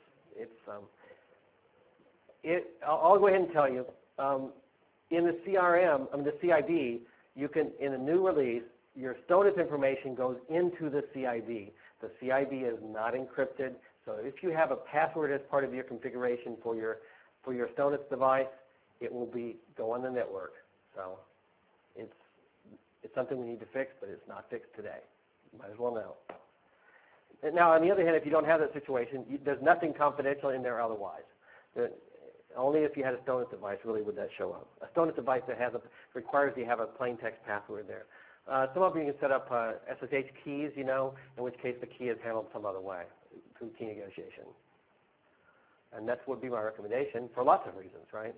I'll go ahead and tell you. In the CRM, the CIB, you can, in a new release, your Stonus information goes into the CIB. The CIB is not encrypted, so if you have a password as part of your configuration for your Stonus device, it will go on the network. So it's something we need to fix, but it's not fixed today. You might as well know. Now, on the other hand, if you don't have that situation, there's nothing confidential in there otherwise. Only if you had a Stonus device really would that show up. A Stonus device that requires you have a plain text password there. Some of you can set up SSH keys, in which case the key is handled some other way through key negotiation. And that would be my recommendation for lots of reasons, right?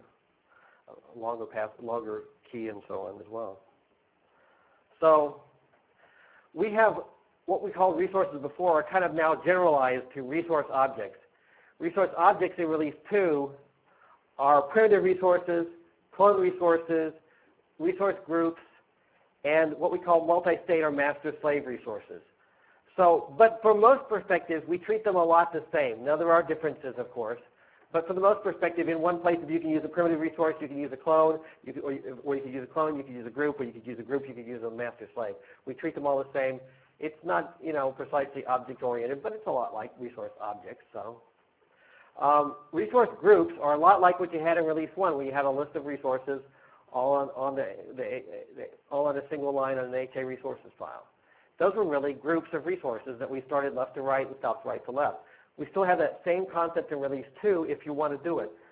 Longer key and so on as well. So we have what we called resources before are kind of now generalized to resource objects. Resource objects in Release 2 are primitive resources, clone resources, resource groups, and what we call multi-state or master-slave resources. So, but from most perspectives, we treat them a lot the same. Now, there are differences, of course. But for the most perspective, in one place, if you can use a primitive resource, you can use a clone, or you can use a clone, you can use a group, or you could use a group, you could use a master-slave. We treat them all the same. It's not, precisely object-oriented, but it's a lot like resource objects. So, resource groups are a lot like what you had in Release 1, where you had a list of resources all on a single line on an HA resources file. Those were really groups of resources that we started left to right and stopped right to left. We still have that same concept in Release 2 if you want to do it.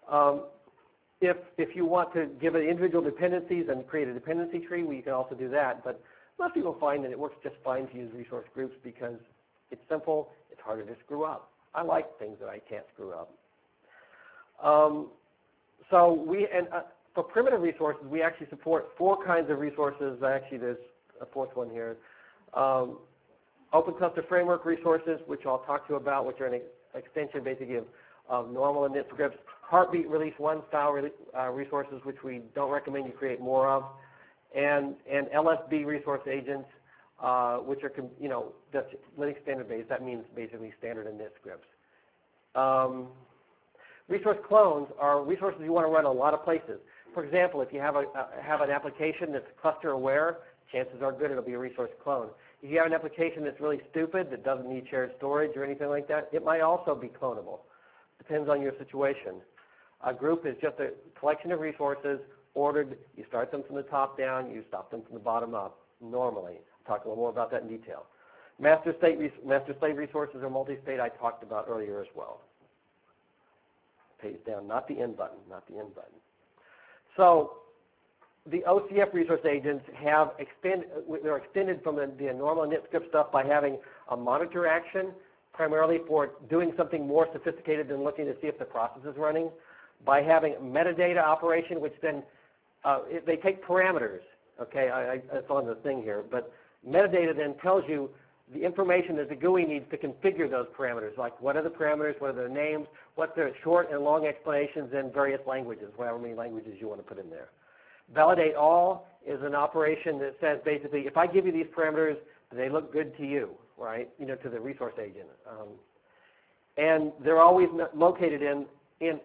If you want to give it individual dependencies and create a dependency tree, well, you can also do that. But most people find that it works just fine to use resource groups because it's simple, it's harder to screw up. I like things that I can't screw up. For primitive resources, we actually support 4 kinds of resources. Actually, there's a 4th one here. Open Cluster Framework resources, which I'll talk to you about, which are an extension basically of normal init scripts. Heartbeat Release 1 style resources, which we don't recommend you create more of. And LSB resource agents, which are, that's Linux standard based. That means basically standard init scripts. Resource clones are resources you want to run a lot of places. For example, if you have an application that's cluster aware, chances are good it'll be a resource clone. If you have an application that's really stupid, that doesn't need shared storage or anything like that, it might also be clonable. Depends on your situation. A group is just a collection of resources ordered. You start them from the top down, you stop them from the bottom up, normally. I'll talk a little more about that in detail. Master-slave resources or multi-state I talked about earlier as well. Page down, not the end button, not the end button. So the OCF resource agents they're extended from the normal init script stuff by having a monitor action, primarily for doing something more sophisticated than looking to see if the process is running, by having metadata operation, which then, they take parameters, okay, it's on the thing here, but metadata then tells you the information that the GUI needs to configure those parameters, like what are the parameters, what are their names, what's their short and long explanations in various languages, however many languages you want to put in there. Validate all is an operation that says basically, if I give you these parameters, they look good to you, right? To the resource agent. And they're always located in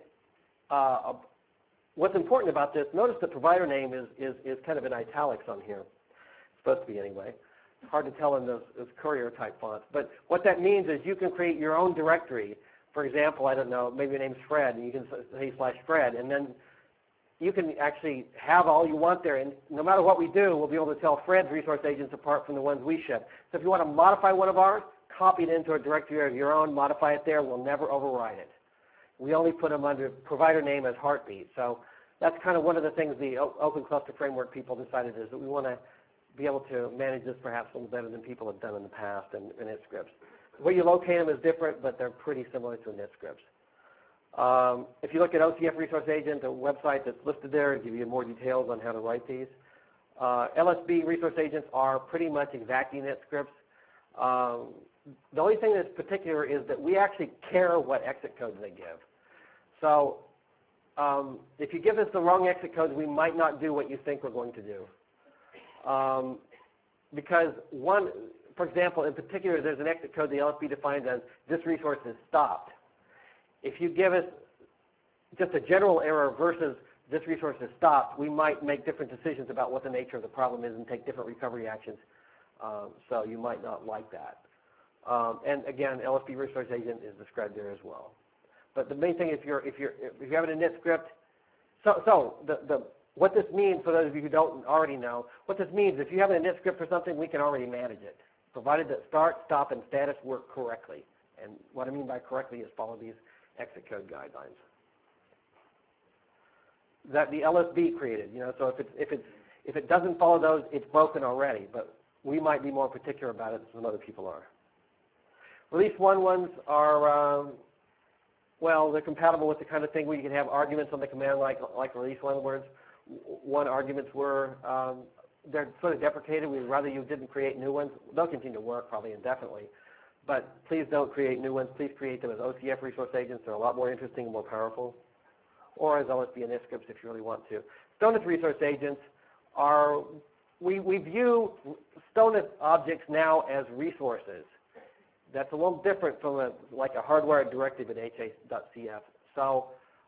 what's important about this, notice the provider name is kind of in italics on here. It's supposed to be anyway. It's hard to tell in those courier type fonts. But what that means is you can create your own directory. For example, I don't know, maybe your name's Fred, and you can say /Fred, and then you can actually have all you want there, and no matter what we do, we'll be able to tell Fred's resource agents apart from the ones we ship. So if you want to modify one of ours, copy it into a directory of your own, modify it there, we'll never override it. We only put them under provider name as Heartbeat. So that's kind of one of the things the Open Cluster Framework people decided is that we want to be able to manage this perhaps a little better than people have done in the past in init scripts. Where you locate them is different, but they're pretty similar to init scripts. If you look at OCF Resource Agent, a website that's listed there, it'll give you more details on how to write these. LSB Resource Agents are pretty much exactly init scripts. The only thing that's particular is that we actually care what exit codes they give. So if you give us the wrong exit codes, we might not do what you think we're going to do. Because one, for example, in particular, there's an exit code the LSB defines as this resource is stopped. If you give us just a general error versus this resource is stopped, we might make different decisions about what the nature of the problem is and take different recovery actions. So you might not like that. And again, LSB resource agent is described there as well. But the main thing, if you have an init script, what this means for those of you who don't already know, what this means, if you have an init script for something, we can already manage it, provided that start, stop, and status work correctly. And what I mean by correctly is follow these exit code guidelines that the LSB created. So if it doesn't follow those, it's broken already. But we might be more particular about it than some other people are. Release 1 ones are well, they're compatible with the kind of thing where you can have arguments on the command like release 1 words. One arguments were they're sort of deprecated. We'd rather you didn't create new ones. They'll continue to work probably indefinitely. But please don't create new ones. Please create them as OCF resource agents. They're a lot more interesting and more powerful. Or as LSB init scripts if you really want to. Stoneit resource agents are, we view Stoneit objects now as resources. That's a little different from like a hardwired directive in HA.cf. So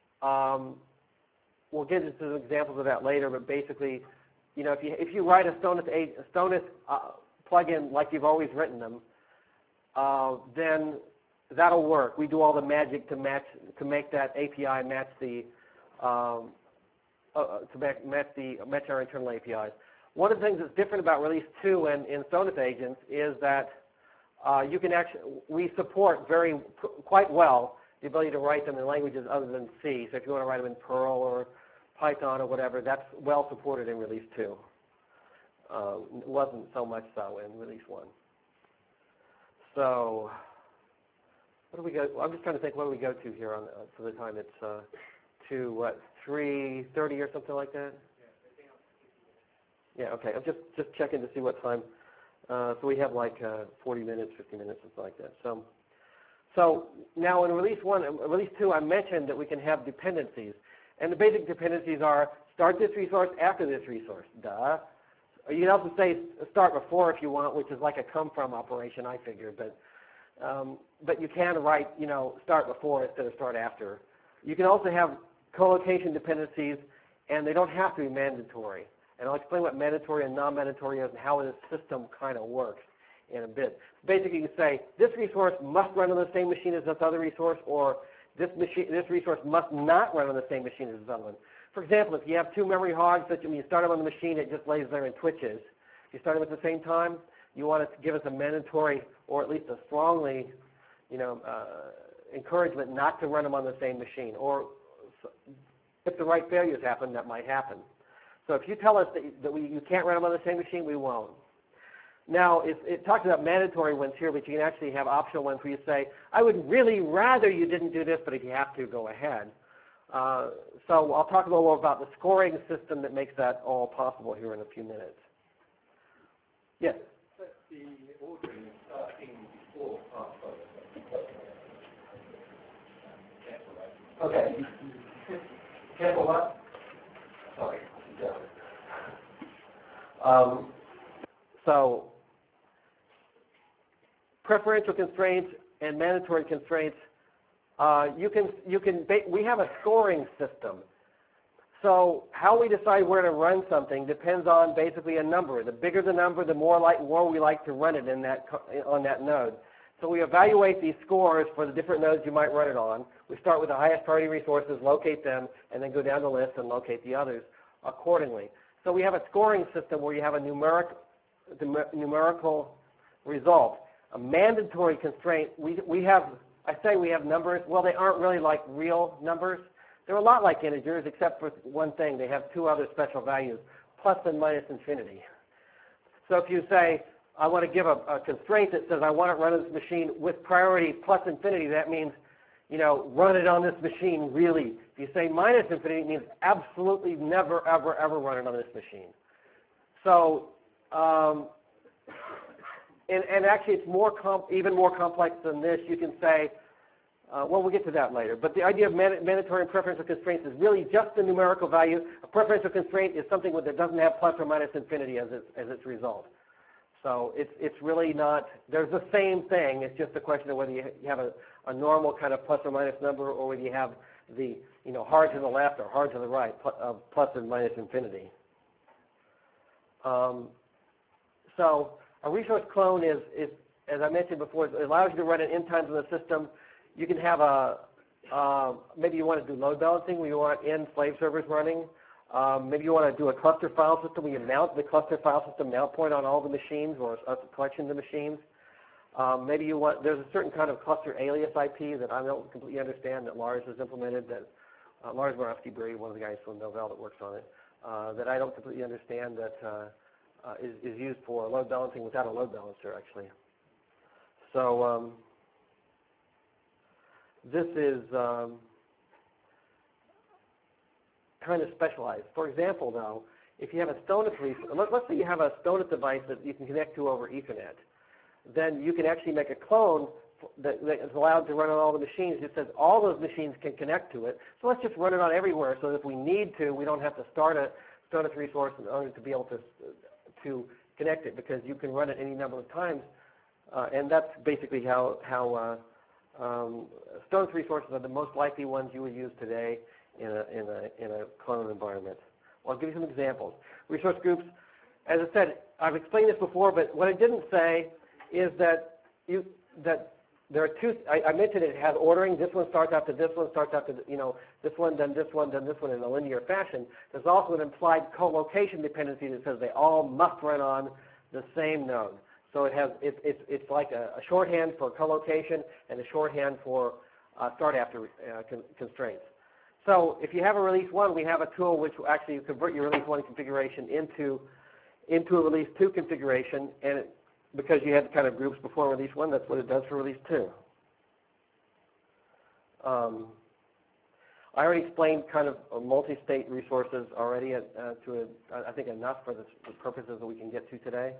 we'll get into some examples of that later, but basically, you know, if you write a Stonus plugin like you've always written them, then that'll work. We do all the magic to make that API match the match our internal APIs. One of the things that's different about Release 2 and in Stonus agents is that we support quite well the ability to write them in languages other than C. So if you want to write them in Perl or Python or whatever, that's well supported in Release 2. It wasn't so much so in Release 1. So what do we go? I'm just trying to think what do we go to here on for the time. It's to what, 3:30 or something like that? Yeah. Okay. I'm just checking to see what time. So we have like 40 minutes, 50 minutes, something like that. So now in Release 2, I mentioned that we can have dependencies. And the basic dependencies are start this resource after this resource. Duh. You can also say start before if you want, which is like a come from operation, I figured. But you can write, you know, start before instead of start after. You can also have collocation dependencies, and they don't have to be mandatory. And I'll explain what mandatory and non-mandatory is and how this system kind of works in a bit. Basically, you can say this resource must run on the same machine as this other resource, or this resource must not run on the same machine as this other one. For example, if you have two memory hogs that when you start them on the machine, it just lays there and twitches. If you start them at the same time, you want to give us a mandatory or at least a strongly, you know, encouragement not to run them on the same machine. Or if the right failures happen, that might happen. So if you tell us that you can't run them on the same machine, we won't. Now, it talks about mandatory ones here, but you can actually have optional ones where you say, I would really rather you didn't do this, but if you have to, go ahead. So I'll talk a little more about the scoring system that makes that all possible here in a few minutes. Yes? Set the ordering starting before Okay. Careful what? Sorry. So preferential constraints and mandatory constraints. We have a scoring system. So how we decide where to run something depends on basically a number. The bigger the number, the more we like to run it on that node. So we evaluate these scores for the different nodes you might run it on. We start with the highest priority resources, locate them, and then go down the list and locate the others accordingly. So we have a scoring system where you have a numerical result. A mandatory constraint, we have numbers. Well, they aren't really like real numbers. They're a lot like integers, except for one thing. They have two other special values, plus and minus infinity. So if you say, I want to give a constraint that says I want to run this machine with priority plus infinity, that means, you know, run it on this machine really. If you say minus infinity, it means absolutely never, ever, ever run it on this machine. So, and actually it's even more complex than this. You can say, well, we'll get to that later. But the idea of mandatory and preferential constraints is really just the numerical value. A preferential constraint is something that doesn't have plus or minus infinity as its result. So it's really not, there's the same thing. It's just a question of whether you have a normal kind of plus or minus number, or whether you have the, you know, hard to the left or hard to the right of plus and minus infinity. So a resource clone is, as I mentioned before, it allows you to run it n times in the system. You can have maybe you want to do load balancing where you want n slave servers running. Maybe you want to do a cluster file system where you mount the cluster file system mount point on all the machines or a collection of machines. Maybe there's a certain kind of cluster alias IP that I don't completely understand that Lars has implemented, that Lars Borowski-Berry, one of the guys from Novell that works on it, that I don't completely understand that is used for load balancing without a load balancer, actually. So this is kind of specialized. For example, though, if you have a Stonus let's say you have a Stonus device that you can connect to over Ethernet, then you can actually make a clone that is allowed to run on all the machines. It says all those machines can connect to it. So let's just run it on everywhere so that if we need to, we don't have to start a Stonus resource in order to be able to connect it, because you can run it any number of times. And that's basically how Stone's resources are the most likely ones you would use today in a cloned environment. Well, I'll give you some examples. Resource groups, as I said, I've explained this before, but what I didn't say is that there are two. I mentioned it has ordering. This one starts after this one, starts after this one, then this one, then this one in a linear fashion. There's also an implied co-location dependency that says they all must run on the same node. So it's like a shorthand for co-location and a shorthand for start after constraints. So if you have a release 1, we have a tool which will actually convert your release 1 configuration into a release 2 configuration, and because you had kind of groups before release 1, that's what it does for release 2. I already explained kind of multi-state resources already I think enough for the purposes that we can get to today.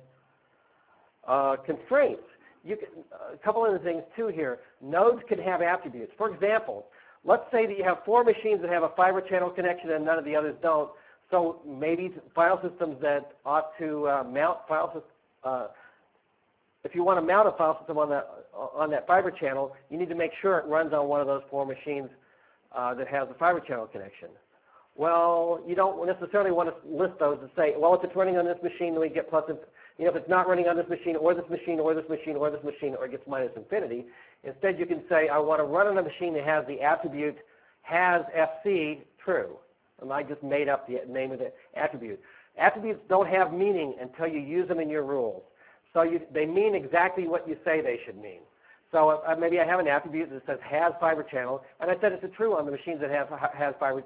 Constraints. A couple other things too here. Nodes can have attributes. For example, let's say that you have 4 machines that have a fiber channel connection and none of the others don't. So maybe file systems that ought to mount file systems. If you want to mount a file system on that fiber channel, you need to make sure it runs on one of those 4 machines that has a fiber channel connection. Well, you don't necessarily want to list those and say, well, if it's running on this machine, then we get plus. If it's not running on this machine, or this machine, or this machine, or this machine, or it gets minus infinity. Instead, you can say, I want to run on a machine that has the attribute has FC true. And I just made up the name of the attribute. Attributes don't have meaning until you use them in your rules. So they mean exactly what you say they should mean. So maybe I have an attribute that says has fiber channel, and I said it's a true on the machines that have fiber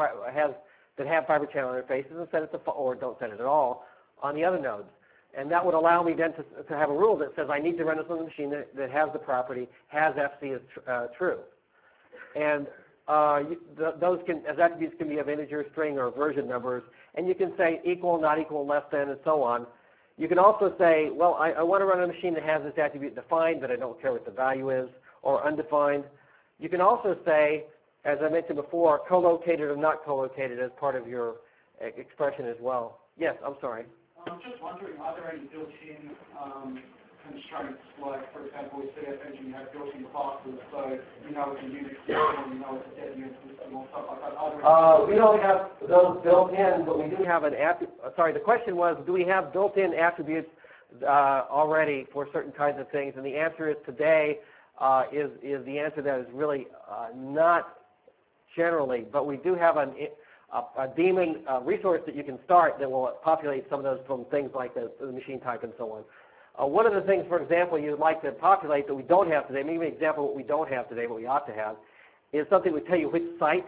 channel interfaces, and set it to or don't set it at all on the other nodes. And that would allow me then to have a rule that says I need to run this on the machine that has the property has FC as true. And those as attributes can be of integer, string, or version numbers, and you can say equal, not equal, less than, and so on. You can also say, well, I want to run a machine that has this attribute defined, but I don't care what the value is, or undefined. You can also say, as I mentioned before, co-located or not co-located as part of your expression as well. Yes, I'm sorry. I'm just wondering, are there any built-in constraints, like, for example, with CF Engine, you have built-in classes, so you know it's a Unix system, you know it's a dead Unix system, or stuff like that? We don't have those built in, but we do have an sorry, the question was, do we have built-in attributes already for certain kinds of things? And the answer is today is the answer that is really not generally, but we do have a daemon resource that you can start that will populate some of those from things like the machine type and so on. One of the things, for example, you'd like to populate that we don't have today, maybe an example of what we don't have today, what we ought to have, is something that would tell you which site,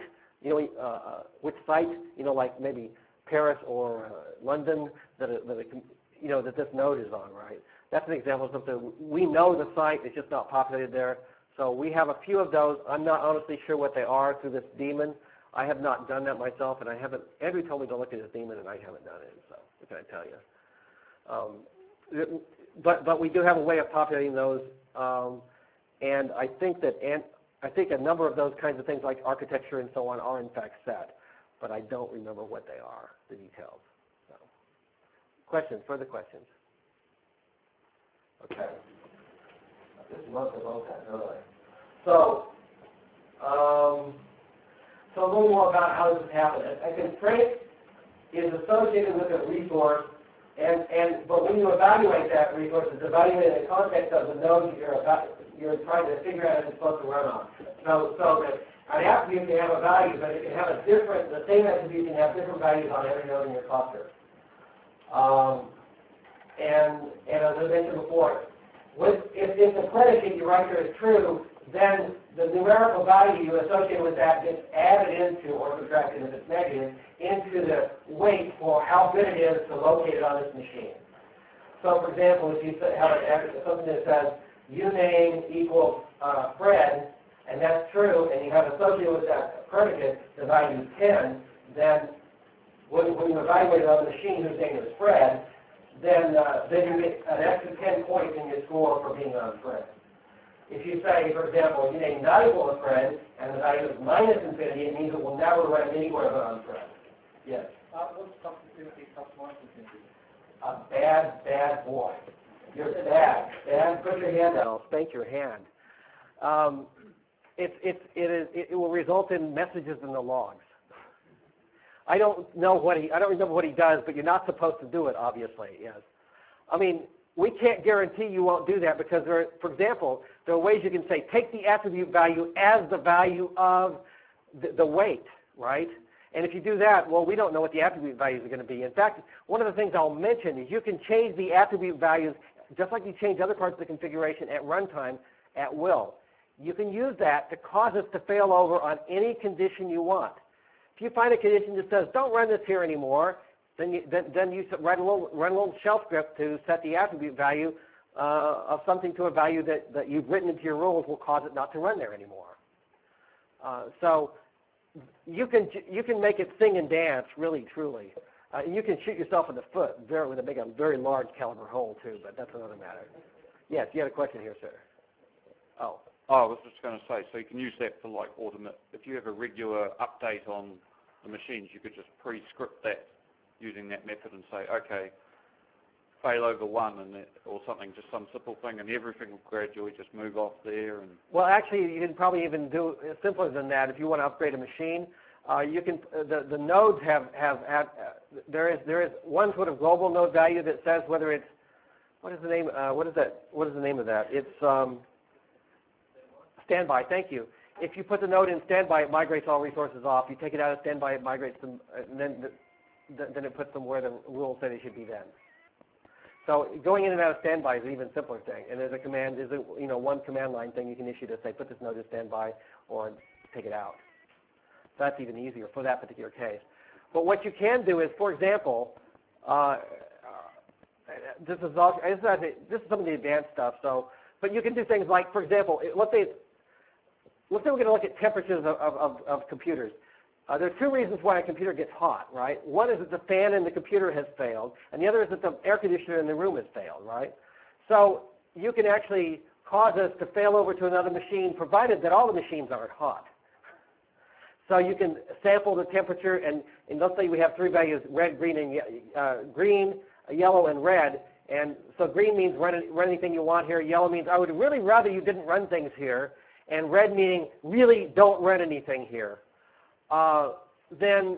like maybe Paris or London, that this node is on, right? That's an example of something. We know the site, it's just not populated there. So we have a few of those. I'm not honestly sure what they are through this daemon. I have not done that myself, and I haven't. Andrew told me to look at his daemon, and I haven't done it. So what can I tell you? But we do have a way of populating those, and I think a number of those kinds of things like architecture and so on are in fact set, but I don't remember what they are, the details. So, questions? Further questions? Okay. This month is all that, really. So a little more about how this has happened. A constraint is associated with a resource, but when you evaluate that resource, it's evaluated in the context of the node you're trying to figure out if it's supposed to run on. So that an attribute can have a value, but it can have the same attribute can have different values on every node in your cluster. And as I mentioned before, if the predicate you write here is true, then the numerical value you associate with that gets added into, or subtracted if it's negative, into the weight for how good it is to locate it on this machine. So, for example, if you have something that says uname equals Fred, and that's true, and you have associated with that predicate the value 10, then when you evaluate it on the machine whose name is Fred, then you get an extra 10 points in your score for being on Fred. If you say, for example, you name not equal to Fred, and the value is minus infinity, it means it will never run anywhere but on Fred. Yes? What's substitutively plus minus infinity? A bad boy. You're bad. Bad, put your hand out. I'll spank your hand. it will result in messages in the logs. I don't remember what he does, but you're not supposed to do it, obviously, yes. I mean, we can't guarantee you won't do that because for example, there are ways you can say, take the attribute value as the value of the weight, right? And if you do that, well, we don't know what the attribute values are going to be. In fact, one of the things I'll mention is you can change the attribute values just like you change other parts of the configuration at runtime at will. You can use that to cause us to fail over on any condition you want. If you find a condition that says, don't run this here anymore, then you run a little shell script to set the attribute value of something to a value that you've written into your rules will cause it not to run there anymore. So you can make it sing and dance, really, truly. You can shoot yourself in the foot with make a very large caliber hole, too, but that's another matter. Yes, you had a question here, sir. Oh. I was just going to say, so you can use that for like automate. If you have a regular update on the machines, you could just pre-script that using that method and say, okay, failover 1 or something, just some simple thing, and everything will gradually just move off there. And well, actually, you can probably even do simpler than that. If you want to upgrade a machine, you can. The nodes there is one sort of global node value that says whether it's what is the name the name of that? It's standby. Thank you. If you put the node in standby, it migrates all resources off. You take it out of standby, it migrates them, and then it puts them where the rules say they should be then. So going in and out of standby is an even simpler thing. And there's one command line thing you can issue to say put this node in standby or take it out. So that's even easier for that particular case. But what you can do is, for example, this is some of the advanced stuff. So, but you can do things like, for example, let's say we're going to look at temperatures of computers. There are two reasons why a computer gets hot, right? One is that the fan in the computer has failed, and the other is that the air conditioner in the room has failed, right? So you can actually cause us to fail over to another machine, provided that all the machines aren't hot. So you can sample the temperature, and let's say we have three values: red, green, yellow, and red. And so green means run anything you want here. Yellow means I would really rather you didn't run things here. And red meaning really don't run anything here. Then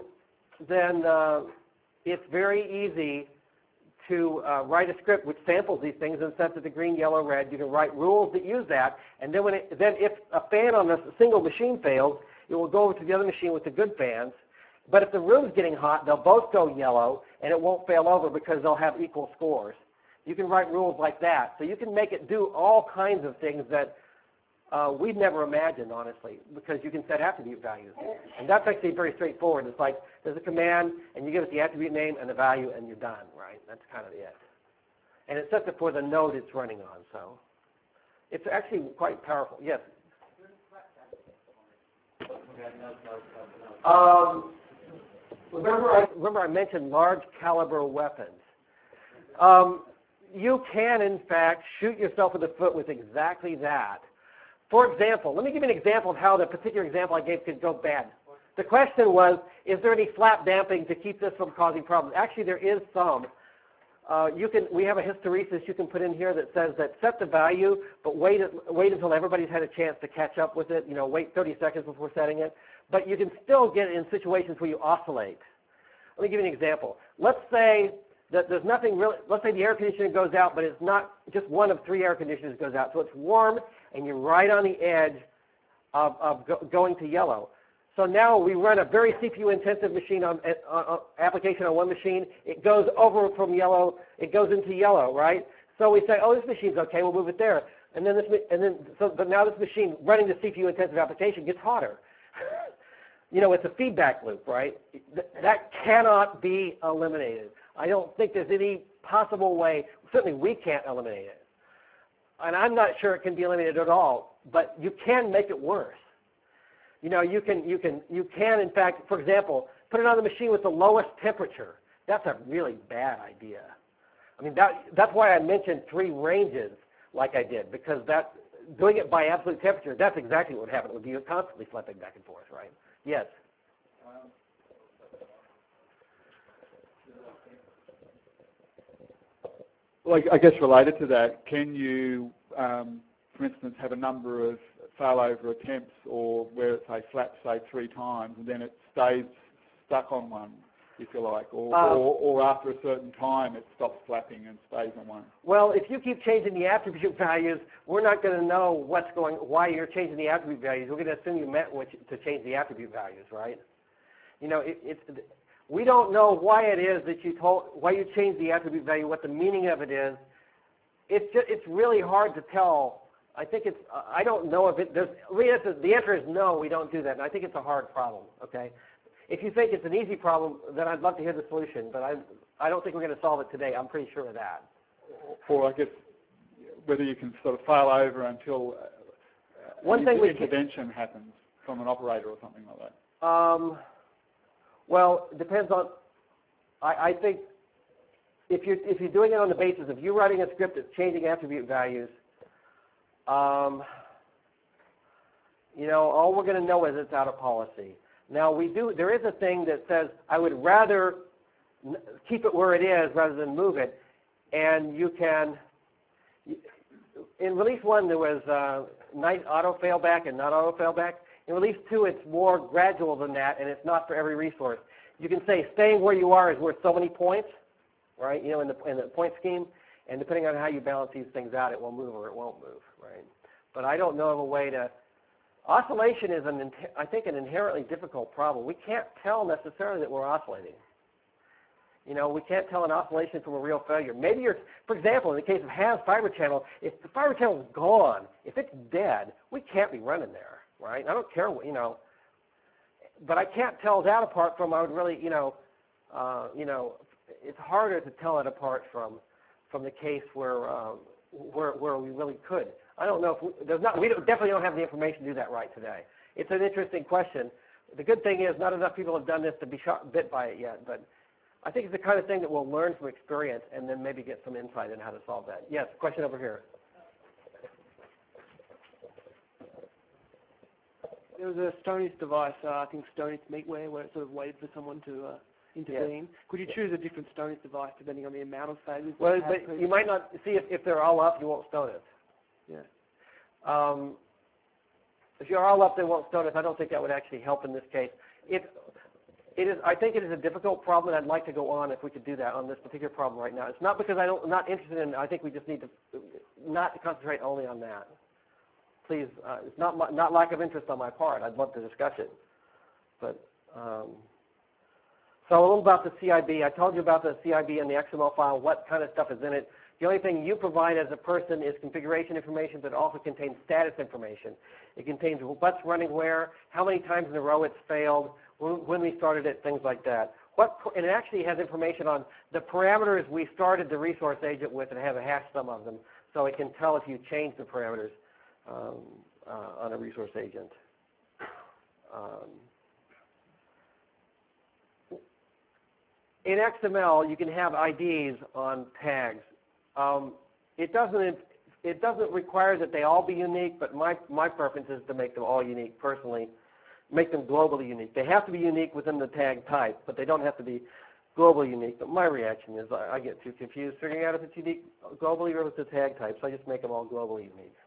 it's very easy to write a script which samples these things and sets it to green, yellow, red. You can write rules that use that. And then if a fan on a single machine fails, it will go over to the other machine with the good fans. But if the room's getting hot, they'll both go yellow, and it won't fail over because they'll have equal scores. You can write rules like that. So you can make it do all kinds of things that we've never imagined, honestly, because you can set attribute values. And that's actually very straightforward. It's like there's a command, and you give it the attribute name and the value, and you're done, right? That's kind of it. And it sets it for the node it's running on. So it's actually quite powerful. Yes? Remember I mentioned large caliber weapons. You can, in fact, shoot yourself in the foot with exactly that. For example, let me give you an example of how the particular example I gave could go bad. The question was, is there any flap damping to keep this from causing problems? Actually, there is some. We have a hysteresis you can put in here that says that set the value, but wait until everybody's had a chance to catch up with it. Wait 30 seconds before setting it. But you can still get it in situations where you oscillate. Let me give you an example. Let's say that there's nothing really. Let's say the air conditioner goes out, but it's not just one of three air conditioners goes out. So it's warm, and you're right on the edge of going to yellow. So now we run a very CPU-intensive machine application on one machine. It goes over from yellow. It goes into yellow, right? So we say, oh, this machine's okay. We'll move it there. But now this machine running the CPU-intensive application gets hotter. It's a feedback loop, right? That cannot be eliminated. I don't think there's any possible way. Certainly, we can't eliminate it, and I'm not sure it can be eliminated at all. But you can make it worse. You can, in fact, for example, put it on the machine with the lowest temperature. That's a really bad idea. I mean, that's why I mentioned three ranges like I did, because doing it by absolute temperature, that's exactly what would happen. It would be constantly flipping back and forth, right? Yes? Well, I guess related to that, can you, for instance, have a number of failover attempts, or where it flaps 3 times, and then it stays stuck on one, if you like, or after a certain time it stops flapping and stays on one? Well, if you keep changing the attribute values, we're not going to know why you're changing the attribute values. We're going to assume you meant to change the attribute values, right? You know, we don't know why it is that why you changed the attribute value, what the meaning of it is. It's really hard to tell. I think I don't know if the answer is no, we don't do that, and I think it's a hard problem, okay? If you think it's an easy problem, then I'd love to hear the solution, but I don't think we're going to solve it today. I'm pretty sure of that. Or I guess whether you can sort of fail over until intervention happens from an operator or something like that. Well, it depends on. I think if you're doing it on the basis of you writing a script that's changing attribute values, you know, all we're going to know is it's out of policy. Now there is a thing that says I would rather keep it where it is rather than move it, and you can. In release 1 there was night auto failback and not auto failback. In release 2 it's more gradual than that, and it's not for every resource. You can say staying where you are is worth so many points, right? You know, in the point scheme, and depending on how you balance these things out, it will move or it won't move, right? But I don't know of a way to. Oscillation is, I think, an inherently difficult problem. We can't tell necessarily that we're oscillating. You know, we can't tell an oscillation from a real failure. Maybe for example, in the case of Has fiber channel, if the fiber channel is gone, if it's dead, we can't be running there, right? I don't care what, you know, but I can't tell that apart from, I would really, you know, it's harder to tell it apart from the case where we really could. I don't know if we definitely don't have the information to do that right today. It's an interesting question. The good thing is not enough people have done this to be bit by it yet, but I think it's the kind of thing that we'll learn from experience and then maybe get some insight in how to solve that. Yes, question over here. There was a Stoneys device, I think Stoneys Meatware, where it sort of waited for someone to intervene. Yes. Could you choose a different Stoneys device depending on the amount of failures? Well, but you might not see if they're all up, you won't stone it. Yeah. If you're all up, they won't stone it. I don't think that would actually help in this case. I think it is a difficult problem, and I'd like to go on if we could do that on this particular problem right now. It's not because I'm not interested in it. I think we just need to not concentrate only on that. Please, it's not lack of interest on my part. I'd love to discuss it. But so a little about the CIB. I told you about the CIB and the XML file, what kind of stuff is in it. The only thing you provide as a person is configuration information, but it also contains status information. It contains what's running where, how many times in a row it's failed, when we started it, things like that. And it actually has information on the parameters we started the resource agent with and have a hash sum of them, so it can tell if you change the parameters on a resource agent. In XML, you can have IDs on tags. It doesn't require that they all be unique, but my preference is to make them all unique personally, make them globally unique. They have to be unique within the tag type, but they don't have to be globally unique. But my reaction is I get too confused figuring out if it's unique globally or if it's a tag type, so I just make them all globally unique.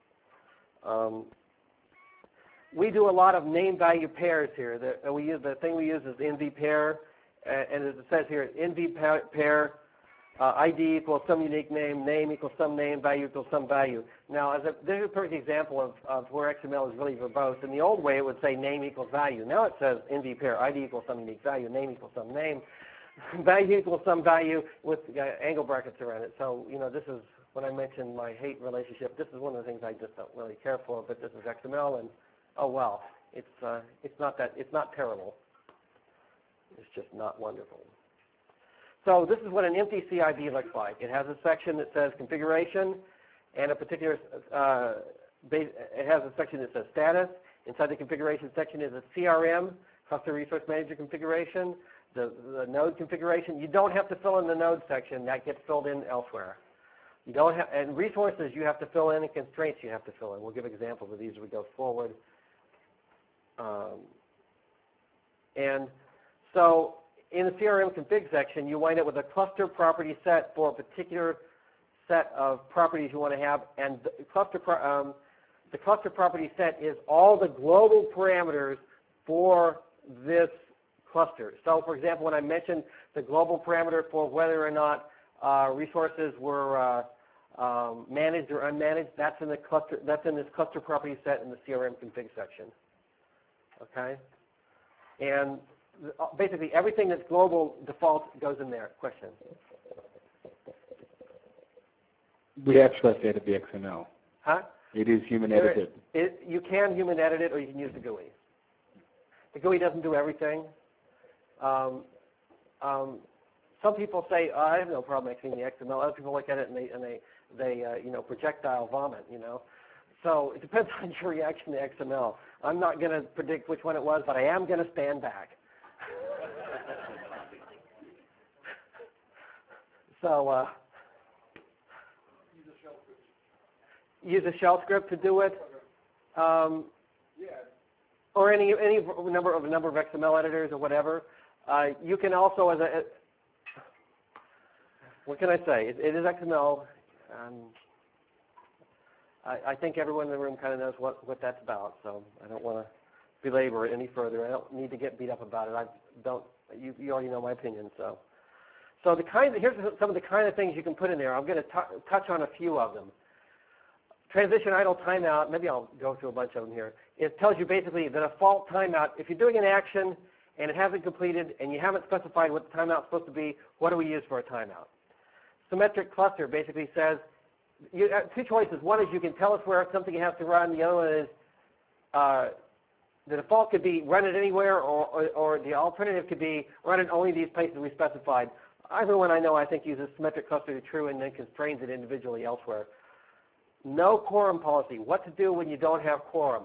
We do a lot of name-value pairs here. The thing we use is NV pair, and as it says here, NV pair. ID equals some unique name, name equals some name, value equals some value. Now, this is a perfect example of where XML is really verbose. In the old way, it would say name equals value. Now it says NV pair, ID equals some unique value, name equals some name, value equals some value with angle brackets around it. So, you know, this is, when I mentioned my hate relationship, this is one of the things I just don't really care for, but this is XML, and oh well, it's not terrible. It's just not wonderful. So this is what an empty CIB looks like. It has a section that says configuration, and a particular, it has a section that says status. Inside the configuration section is a CRM, Cluster Resource Manager configuration, the node configuration. You don't have to fill in the node section. That gets filled in elsewhere. You don't have, and resources you have to fill in, and constraints you have to fill in. We'll give examples of these as we go forward. And so in the CRM config section, you wind up with a cluster property set for a particular set of properties you want to have, and the cluster the cluster property set is all the global parameters for this cluster. So, for example, when I mentioned the global parameter for whether or not resources were managed or unmanaged, that's in the cluster. That's in this cluster property set in the CRM config section. Okay, and basically everything that's global default goes in there. Question? We actually have to edit the XML. Huh? It is human edited. You can human edit it, or you can use the GUI. The GUI doesn't do everything. Some people say, I have no problem exiting the XML. Other people look at it and they projectile vomit, So it depends on your reaction to XML. I'm not going to predict which one it was, but I am going to stand back. So use a shell script to do it. Or any number of XML editors or whatever. You can also, what can I say? It is XML. I think everyone in the room kind of knows what that's about, so I don't want to belabor it any further. I don't need to get beat up about it. You already know my opinion. So here's some of the kind of things you can put in there. I'm going to touch on a few of them. Transition idle timeout, maybe I'll go through a bunch of them here. It tells you basically the default timeout. If you're doing an action and it hasn't completed and you haven't specified what the timeout's supposed to be, what do we use for a timeout? Symmetric cluster basically says, you have two choices. One is you can tell us where something has to run. The other one is the default could be run it anywhere, or the alternative could be run it only these places we specified. Everyone I know, I think, uses symmetric cluster to true and then constrains it individually elsewhere. No quorum policy. What to do when you don't have quorum?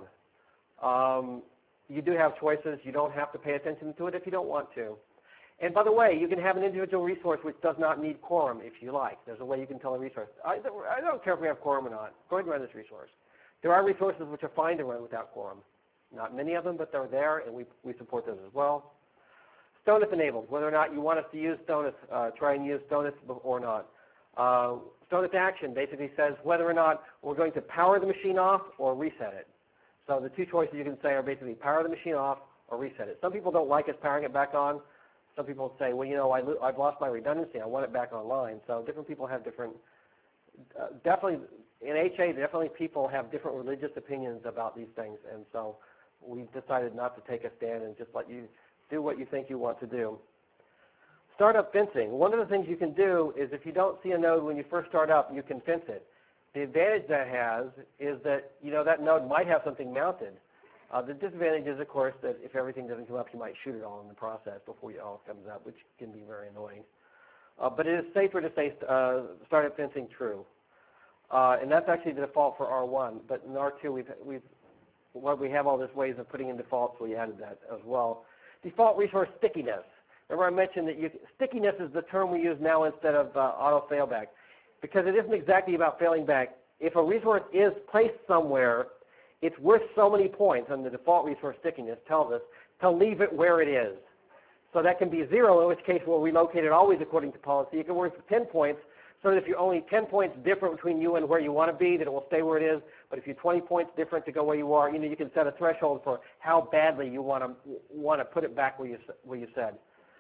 You do have choices. You don't have to pay attention to it if you don't want to. And by the way, you can have an individual resource which does not need quorum if you like. There's a way you can tell a resource, I don't care if we have quorum or not. Go ahead and run this resource. There are resources which are fine to run without quorum. Not many of them, but they're there, and we support those as well. Stoneth enabled. Whether or not you want us to use Stoneth, try and use Stoneth or not. Stoneth action basically says whether or not we're going to power the machine off or reset it. So the two choices you can say are basically power the machine off or reset it. Some people don't like us powering it back on. Some people say, well, I've lost my redundancy. I want it back online. So different people have different, definitely, in HA, definitely people have different religious opinions about these things. And so we've decided not to take a stand and just let you do what you think you want to do. Startup fencing. One of the things you can do is if you don't see a node when you first start up, you can fence it. The advantage that has is that, that node might have something mounted. The disadvantage is, of course, that if everything doesn't come up, you might shoot it all in the process before it all comes up, which can be very annoying. But it is safer to say startup fencing true. And that's actually the default for R1. But in R2, we have all these ways of putting in defaults, so we added that as well. Default resource stickiness. Remember I mentioned that stickiness is the term we use now instead of auto failback, because it isn't exactly about failing back. If a resource is placed somewhere, it's worth so many points, and the default resource stickiness tells us to leave it where it is. So that can be 0, in which case we'll relocate it always according to policy. It can worth 10 points, so that if you're only 10 points different between you and where you want to be, then it will stay where it is. But if you're 20 points different to go where you are, you can set a threshold for how badly you want to put it back where you said.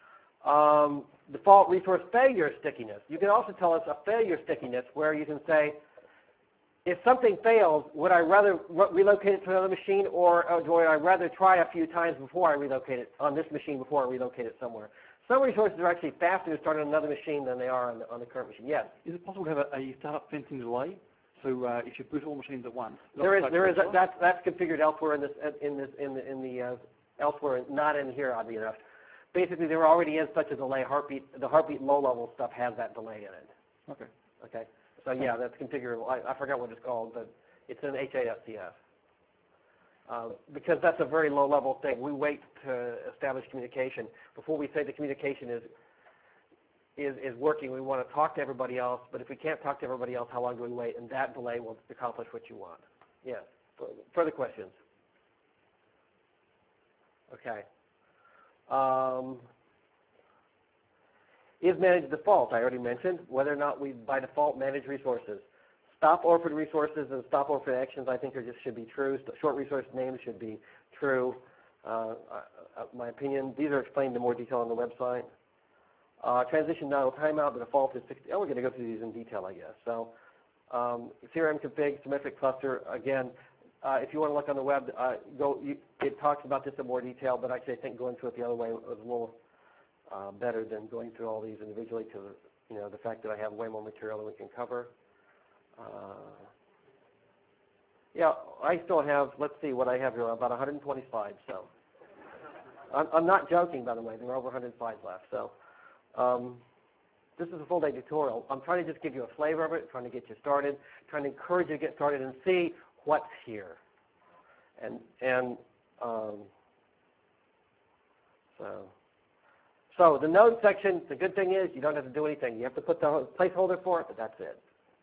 Default resource failure stickiness. You can also tell us a failure stickiness where you can say, if something fails, would I rather relocate it to another machine, or would I rather try a few times before I relocate it on this machine before I relocate it somewhere? Some resources are actually faster to start on another machine than they are on the current machine. Yes? Is it possible to have a startup fencing delay? So if you boot all machines at once? There is. That's configured elsewhere elsewhere, not in here, oddly enough. Basically, there already is such a delay. The heartbeat low-level stuff has that delay in it. Okay. Okay. So yeah, that's configurable. I forgot what it's called, but it's in HASCF. Because that's a very low-level thing. We wait to establish communication. Before we say the communication is working, we want to talk to everybody else. But if we can't talk to everybody else, how long do we wait? And that delay will accomplish what you want. Yes. Further questions? Okay. Is manage default? I already mentioned whether or not we, by default, manage resources. Stop orphan resources and stop orphan actions, I think, should be true. Short resource names should be true. My opinion. These are explained in more detail on the website. Transition no timeout, the default is 60. Oh, we're going to go through these in detail, I guess. So, CRM config, symmetric cluster. Again, if you want to look on the web, it talks about this in more detail, but actually I think going through it the other way was a little better than going through all these individually because, the fact that I have way more material than we can cover. Yeah, I still have, let's see what I have here, about 120 slides. So I'm not joking, by the way. There are over 100 slides left. So this is a full-day tutorial. I'm trying to just give you a flavor of it, trying to get you started, trying to encourage you to get started and see what's here. So the node section, the good thing is you don't have to do anything. You have to put the placeholder for it, but that's it.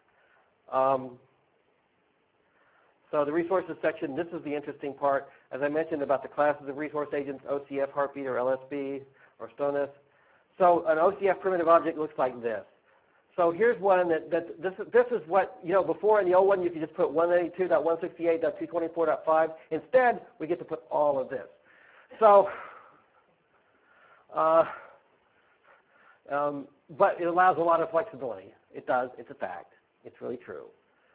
So the resources section, this is the interesting part. As I mentioned about the classes of resource agents, OCF, Heartbeat, or LSB, or STONIS. So an OCF primitive object looks like this. So here's one this is what, before in the old one you could just put 192.168.224.5. Instead, we get to put all of this. So, but it allows a lot of flexibility. It does. It's a fact. It's really true.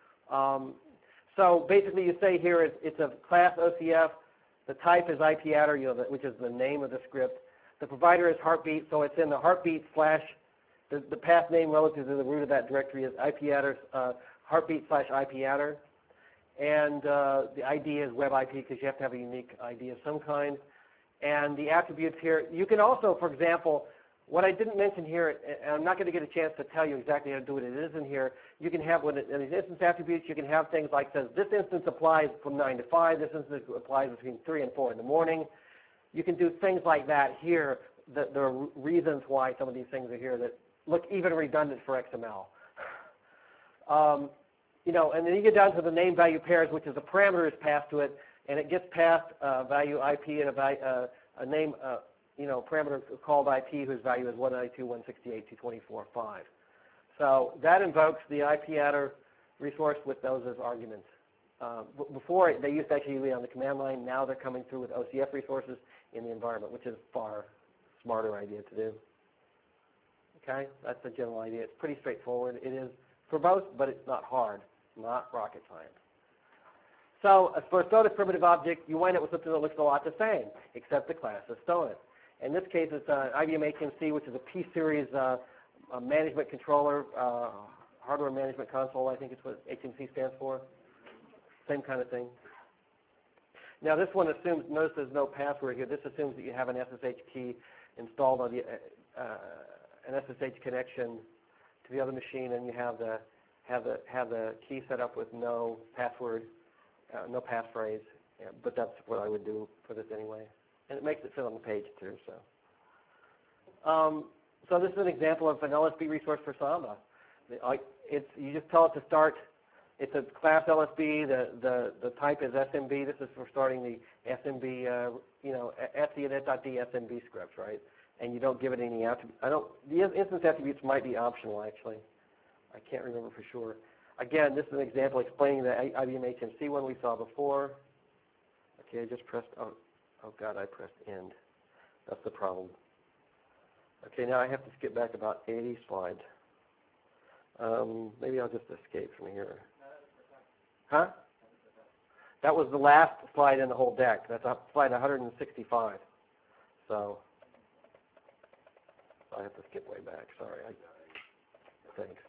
So basically you say here it's a class OCF. The type is IPAdder, which is the name of the script. The provider is Heartbeat, so it's in the Heartbeat / the path name relative to the root of that directory is IPAdder, Heartbeat / IPAdder. And the ID is web IP because you have to have a unique ID of some kind. And the attributes here, you can also, for example, what I didn't mention here, and I'm not going to get a chance to tell you exactly how to do it, it is in here. You can have, in these instance attributes, you can have things like says, this instance applies from 9 to 5, this instance applies between 3 and 4 in the morning. You can do things like that here. There are reasons why some of these things are here that look even redundant for XML. And then you get down to the name value pairs, which is a parameter is passed to it, and it gets passed value IP and a name, parameter called IP whose value is 192.168.224.5. So that invokes the IPAdder resource with those as arguments. Before, they used to actually be on the command line. Now they're coming through with OCF resources in the environment, which is a far smarter idea to do. Okay, that's the general idea. It's pretty straightforward. It is for both, but it's not hard, not rocket science. So for a STONIS primitive object, you wind up with something that looks a lot the same, except the class is STONIS. In this case, it's IBM HMC, which is a P-series management controller, hardware management console, I think is what HMC stands for. Same kind of thing. Now this one assumes, notice there's no password here. This assumes that you have an SSH key installed on an SSH connection to the other machine, and you have the key set up with no password, no passphrase. Yeah, but that's what I would do for this anyway. And it makes it fit on the page too. So this is an example of an LSB resource for Samba. You just tell it to start. It's a class LSB. The type is SMB. This is for starting the SMB, etceinit.d SMB script, right? And you don't give it any attributes. The instance attributes might be optional, actually. I can't remember for sure. Again, this is an example explaining the IBM HMC one we saw before. Okay, I just pressed, oh God, I pressed end. That's the problem. Okay, now I have to skip back about 80 slides. Maybe I'll just escape from here. Huh? That was the last slide in the whole deck. That's slide 165. So I have to skip way back. Sorry. Thanks.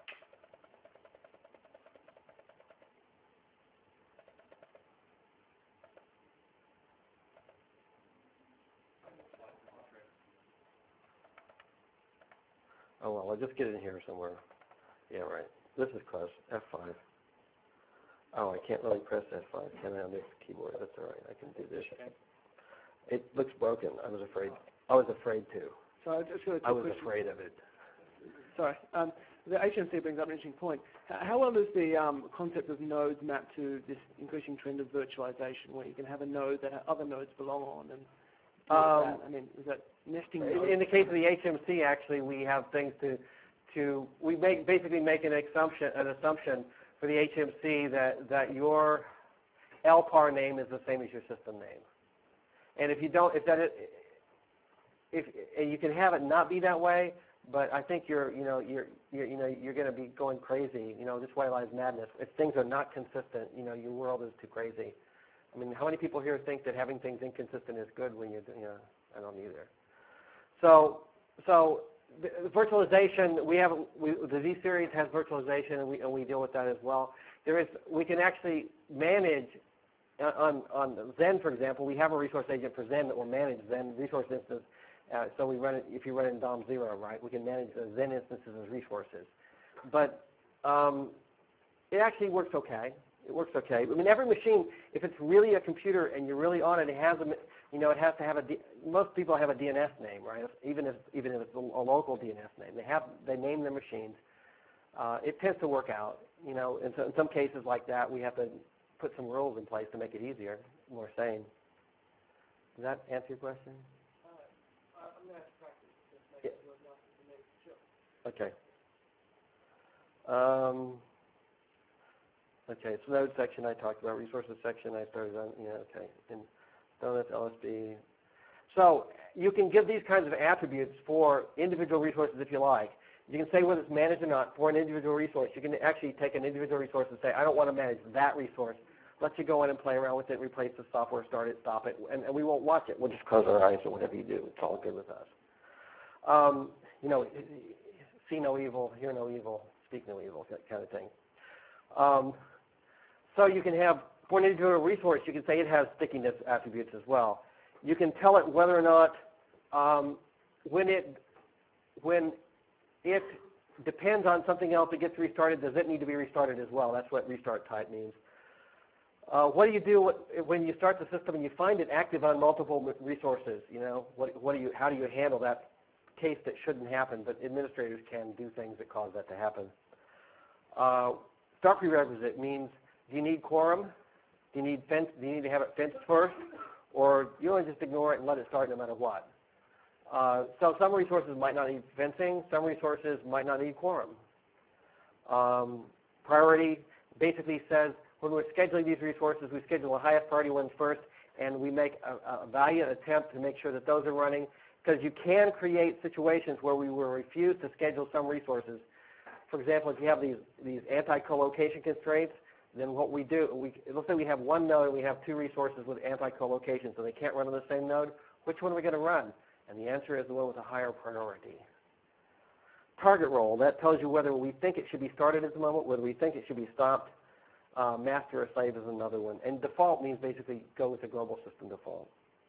Oh, well, I'll just get in here somewhere. Yeah, right. This is close. F5. Oh, I can't really press F5, can I, on this keyboard? That's all right. I can do this. It looks broken. I was afraid to. So I just got a quick I was question. afraid of it. Sorry. The HMC brings up an interesting point. How well does the concept of nodes map to this increasing trend of virtualization, where you can have a node that other nodes belong on? And I mean, is that nesting nodes? In the case of the HMC, actually, we have things we basically make an assumption for the HMC that your LPAR name is the same as your system name. And if you don't, and you can have it not be that way, but I think you're going to be going crazy. This white lies madness. If things are not consistent, your world is too crazy. I mean, how many people here think that having things inconsistent is good when I don't either. So the virtualization, the Z-Series has virtualization, and we deal with that as well. We can actually manage, on Zen, for example, we have a resource agent for Zen that will manage Zen resource instance. So we run it, if you run it in DOM 0, right, we can manage the Zen instances as resources. But it actually works okay. It works okay. I mean, every machine, if it's really a computer and you're really on it, it has it has to have most people have a DNS name, right? Even if it's a local DNS name, they name their machines. It tends to work out. In some cases like that, we have to put some rules in place to make it easier, more sane. Does that answer your question? I'm going to have to practice this, make it work enough for me. Sure. Okay. Okay, so node section I talked about, resources section I started on, okay. And donuts, LSB. So you can give these kinds of attributes for individual resources if you like. You can say whether it's managed or not for an individual resource. You can actually take an individual resource and say, I don't want to manage that resource. Let you go in and play around with it, replace the software, start it, stop it, and we won't watch it. We'll just close our eyes or whatever you do. It's all good with us. See no evil, hear no evil, speak no evil, that kind of thing. So you can have, for an individual resource, you can say it has stickiness attributes as well. You can tell it whether or not, when it depends on something else, it gets restarted, does it need to be restarted as well? That's what restart type means. What do you do when you start the system and you find it active on multiple resources? How do you handle that case that shouldn't happen, but administrators can do things that cause that to happen? Start prerequisite means, do you need quorum? Do you need to have it fenced first? Or you want to just ignore it and let it start no matter what? So some resources might not need fencing. Some resources might not need quorum. Priority basically says when we're scheduling these resources, we schedule the highest priority ones first, and we make a valiant attempt to make sure that those are running, because you can create situations where we will refuse to schedule some resources. For example, if you have these anti-collocation constraints, then what we do, let's say we have one node and we have two resources with anti-collocation, so they can't run on the same node. Which one are we going to run? And the answer is the one with a higher priority. Target role, that tells you whether we think it should be started at the moment, whether we think it should be stopped. Master or slave is another one. And default means basically go with the global system default.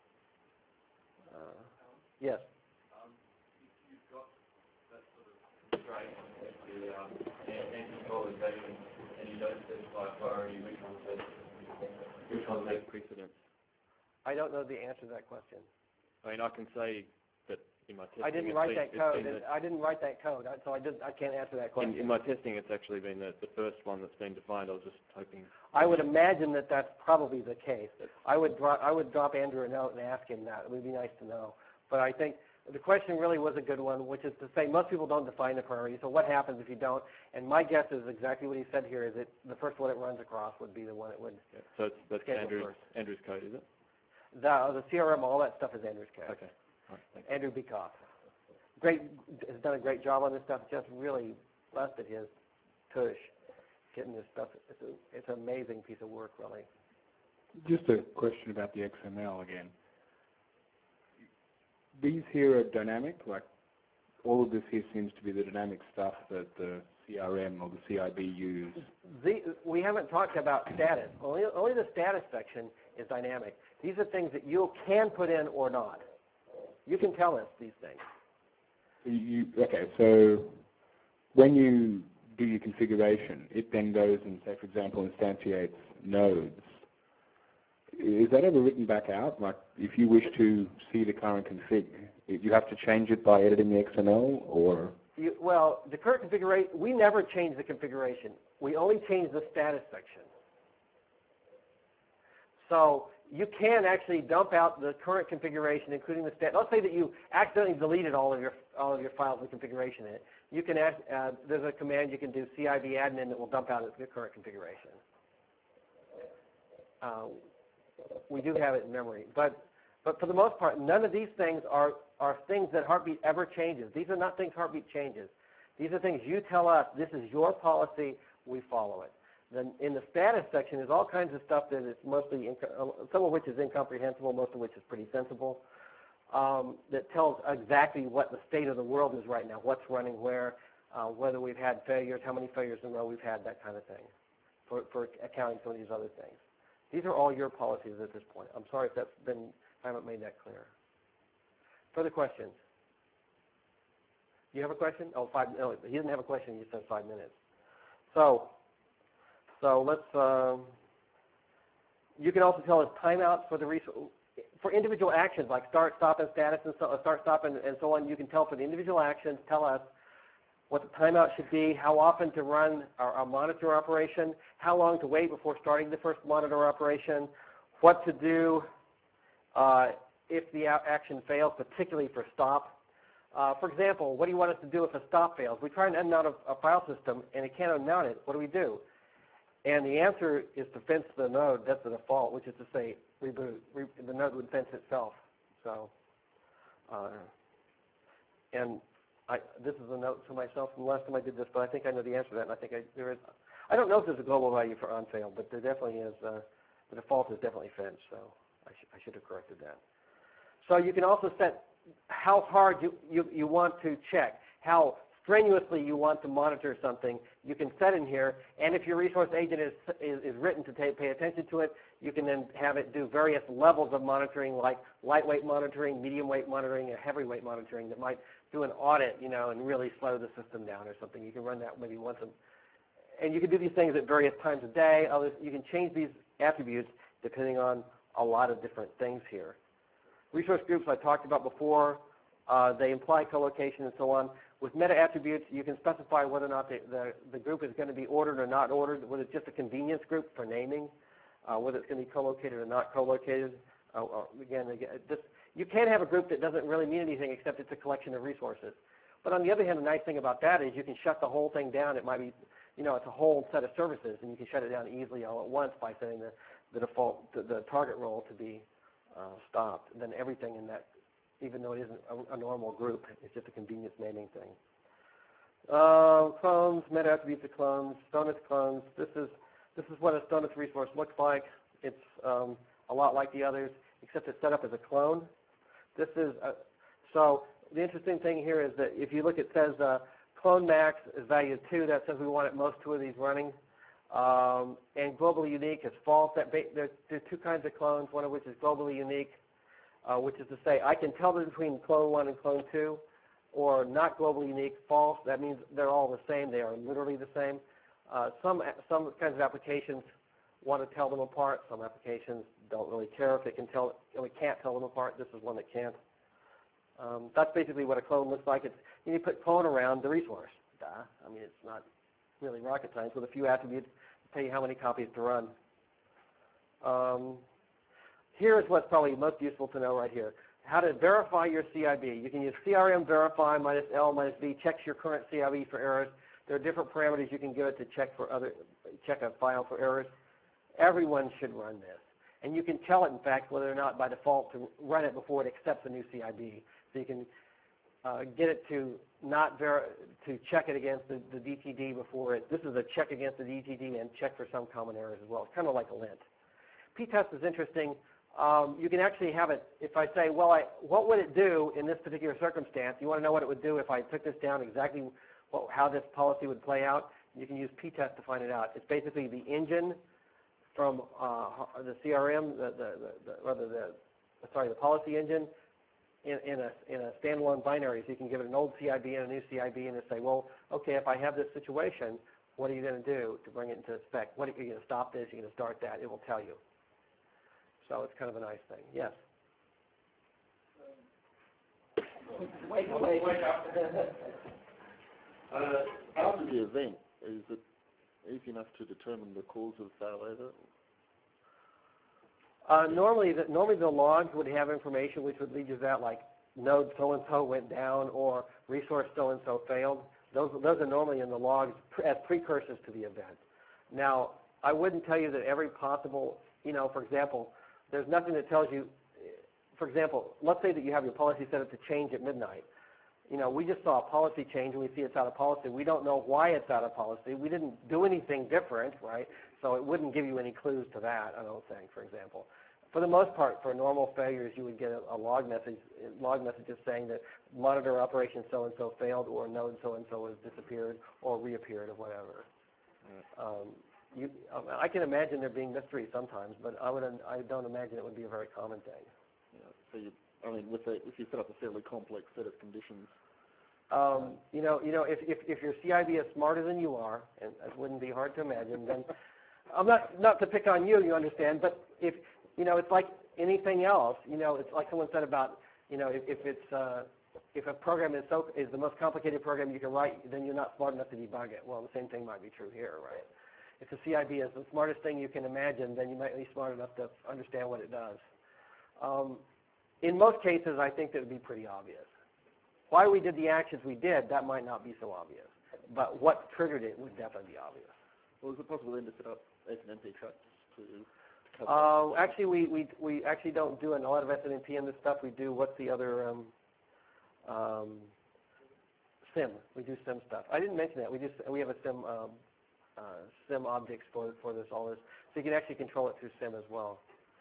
Yes? You've got that sort of constraint with the anti-collocation, and you don't specify priority, which ones take precedence? I don't know the answer to that question. I mean, I can say that in my testing... I didn't write that code. I didn't write that code, so I can't answer that question. In my testing, it's actually been the first one that's been defined. I was just hoping... I would imagine that that's probably the case. I would drop Andrew a note and ask him that. It would be nice to know. But I think the question really was a good one, which is to say most people don't define the priority. So what happens if you don't? And my guess is exactly what he said here, is that the first one it runs across would be the one it would... Yeah. So that's Andrew's code, is it? The CRM, all that stuff is Andrew's code. Okay. All right, thanks. Andrew Bekoff. Has done a great job on this stuff. Just really busted his tush getting this stuff. It's an amazing piece of work, really. Just a question about the XML again. These here are dynamic, like all of this here seems to be the dynamic stuff that the CRM or the CIB use. We haven't talked about status. Only the status section is dynamic. These are things that you can put in or not. You can tell us these things. Okay, so when you do your configuration, it then goes and, say, for example, instantiates nodes. Is that ever written back out? Like, if you wish to see the current config, you have to change it by editing the XML, or? Well, the current configuration, we never change the configuration. We only change the status section. So you can actually dump out the current configuration, including the status. Let's say that you accidentally deleted all of your all of your files and configuration in it. You can ask, there's a command you can do, CIB admin, that will dump out the current configuration. We do have it in memory, but for the most part, none of these things are things that Heartbeat ever changes. These are not things Heartbeat changes. These are things you tell us, this is your policy, we follow it. Then in the status section is all kinds of stuff that is mostly, some of which is incomprehensible, most of which is pretty sensible, that tells exactly what the state of the world is right now, what's running where, whether we've had failures, how many failures in a row we've had, that kind of thing, for accounting some of these other things. These are all your policies at this point. I'm sorry if I haven't made that clear. Further questions? Do you have a question? Oh, no, he didn't have a question. You said 5 minutes. So let's. You can also tell us timeouts for for individual actions like start, stop, and status, and start, stop, and so on. You can tell for the individual actions. Tell us what the timeout should be, how often to run our monitor operation, how long to wait before starting the first monitor operation, what to do if the action fails, particularly for stop. For example, what do you want us to do if a stop fails? We try and unmount a file system, and it can't unmount it. What do we do? And the answer is to fence the node. That's the default, which is to say reboot. The node would fence itself. So, this is a note to myself from the last time I did this, but I think I know the answer to that, and I think there is. I don't know if there's a global value for on-fail, but there definitely is. The default is definitely fenced, so I should have corrected that. So you can also set how hard you want to check, how strenuously you want to monitor something. You can set in here, and if your resource agent is written to pay attention to it, you can then have it do various levels of monitoring, like lightweight monitoring, medium weight monitoring, and heavyweight monitoring that might do an audit, and really slow the system down or something. You can run that maybe once and you can do these things at various times a day. Others, you can change these attributes depending on a lot of different things here. Resource groups I talked about before, they imply co-location and so on. With meta attributes, you can specify whether or not the group is going to be ordered or not ordered, whether it's just a convenience group for naming, whether it's going to be co-located or not co-located. Again, you can have a group that doesn't really mean anything except it's a collection of resources. But on the other hand, the nice thing about that is you can shut the whole thing down. It might be, it's a whole set of services, and you can shut it down easily all at once by setting the default, the target role to be stopped. And then everything in that, even though it isn't a normal group, it's just a convenience naming thing. Clones, meta attributes of clones, Stonus clones. This is what a Stonus resource looks like. It's a lot like the others, except it's set up as a clone. This is so the interesting thing here is that if you look, it says clone max is value 2. That says we want at most 2 of these running. And globally unique is false. There are 2 kinds of clones, one of which is globally unique, which is to say I can tell between clone 1 and clone 2, or not globally unique, false. That means they're all the same. They are literally the same. Some kinds of applications want to tell them apart. Some applications don't really care if they can tell. We can't tell them apart. This is one that can't. That's basically what a clone looks like. It's you put clone around the resource. I mean, it's not really rocket science. With a few attributes, tell you how many copies to run. Here is what's probably most useful to know right here. How to verify your CIB. You can use CRM verify minus L minus V, checks your current CIB for errors. There are different parameters you can give it to check a file for errors. Everyone should run this. And you can tell it, in fact, whether or not by default to run it before it accepts a new CIB. So you can get it to to check it against the DTD before it. This is a check against the DTD and check for some common errors as well. It's kind of like a lint. P-test is interesting. You can actually have it, if I say, well, what would it do in this particular circumstance? You want to know what it would do if I took this down, exactly how this policy would play out? You can use P-test to find it out. It's basically the engine from the CRM, the policy engine in a standalone binary. So you can give it an old CIB and a new CIB and say, well, okay, if I have this situation, what are you going to do to bring it into spec? Are you going to stop this? Are you going to start that? It will tell you. So it's kind of a nice thing. Yes? Wake up. After the event, is it easy enough to determine the cause of failover? Normally the logs would have information which would lead you to that, like node so-and-so went down or resource so-and-so failed. Those are normally in the logs as precursors to the event. Now, I wouldn't tell you that every possible, for example, there's nothing that tells you, for example, let's say that you have your policy set up to change at midnight. We just saw a policy change and we see it's out of policy. We don't know why it's out of policy. We didn't do anything different, right? So it wouldn't give you any clues to that, I don't think, for example. For the most part, for normal failures, you would get a log message just saying that monitor operation so-and-so failed or node so-and-so has disappeared or reappeared or whatever. I can imagine there being mystery sometimes, but I don't imagine it would be a very common thing. So if you set up a fairly complex set of conditions. If your CIB is smarter than you are, and it wouldn't be hard to imagine, then I'm not to pick on you, you understand, but if it's like anything else. It's like someone said about, if a program is the most complicated program you can write, then you're not smart enough to debug it. Well, the same thing might be true here, right? If the CIB is the smartest thing you can imagine, then you might be smart enough to understand what it does. In most cases, I think that would be pretty obvious. Why we did the actions we did, that might not be so obvious. But what triggered it would definitely be obvious. Well, is it possible then to set up SNMP tracks to cover? Actually, we actually don't do a lot of SNMP in this stuff. We do, what's the other, SIM. We do SIM stuff. I didn't mention that. We have a SIM objects for all this. So you can actually control it through SIM as well.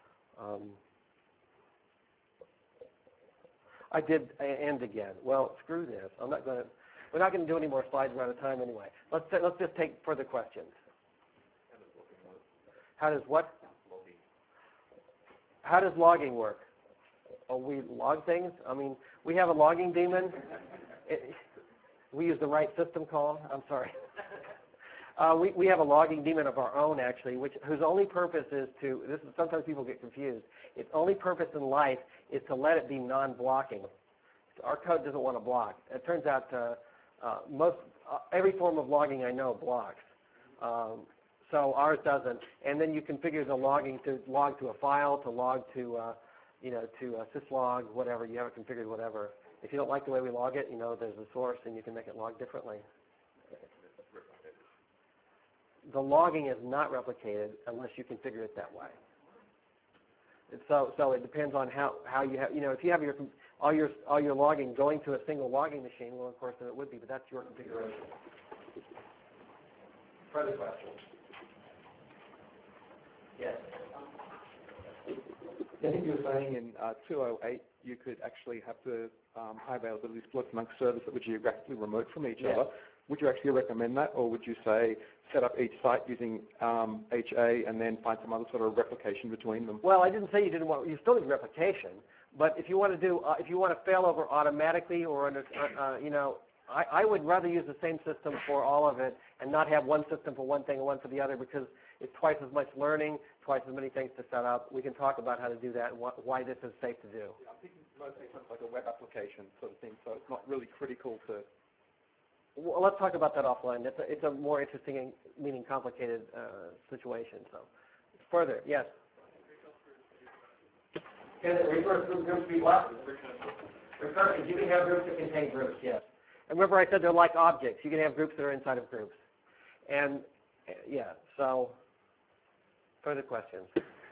I did end again. Well, screw this. We're not going to do any more slides. We're out of time anyway. Let's just take further questions. How does what? How does logging work? Oh, we log things? I mean, we have a logging daemon. We use the right system call. I'm sorry. We have a logging daemon of our own, actually, whose only purpose is sometimes people get confused. Its only purpose in life is to let it be non-blocking. Our code doesn't want to block. It turns out every form of logging I know blocks. So ours doesn't. And then you configure the logging to log to a file, to log to, to syslog, whatever. You have it configured, whatever. If you don't like the way we log it, there's a source, and you can make it log differently. The logging is not replicated unless you configure it that way. So it depends on how you have, if you have all your logging going to a single logging machine, well, of course, then it would be, but that's your configuration. Further questions? Yes. I think you were saying in 208 you could actually have the high availability splits amongst servers that were geographically remote from each other. Would you actually recommend that, or would you say set up each site using HA and then find some other sort of replication between them? Well, I didn't say you didn't want. You still need replication, but if you want to do, if you want to fail over automatically or under, I would rather use the same system for all of it and not have one system for one thing and one for the other, because it's twice as much learning, twice as many things to set up. We can talk about how to do that and why this is safe to do. Yeah, I'm thinking mostly something like a web application sort of thing, so it's not really critical to. Well, let's talk about that offline. It's a more interesting, meaning complicated situation. So, further, yes. Can the reverse groups be what? Recursive. You can have groups that contain groups, yes. And remember I said they're like objects. You can have groups that are inside of groups. And, so, further questions?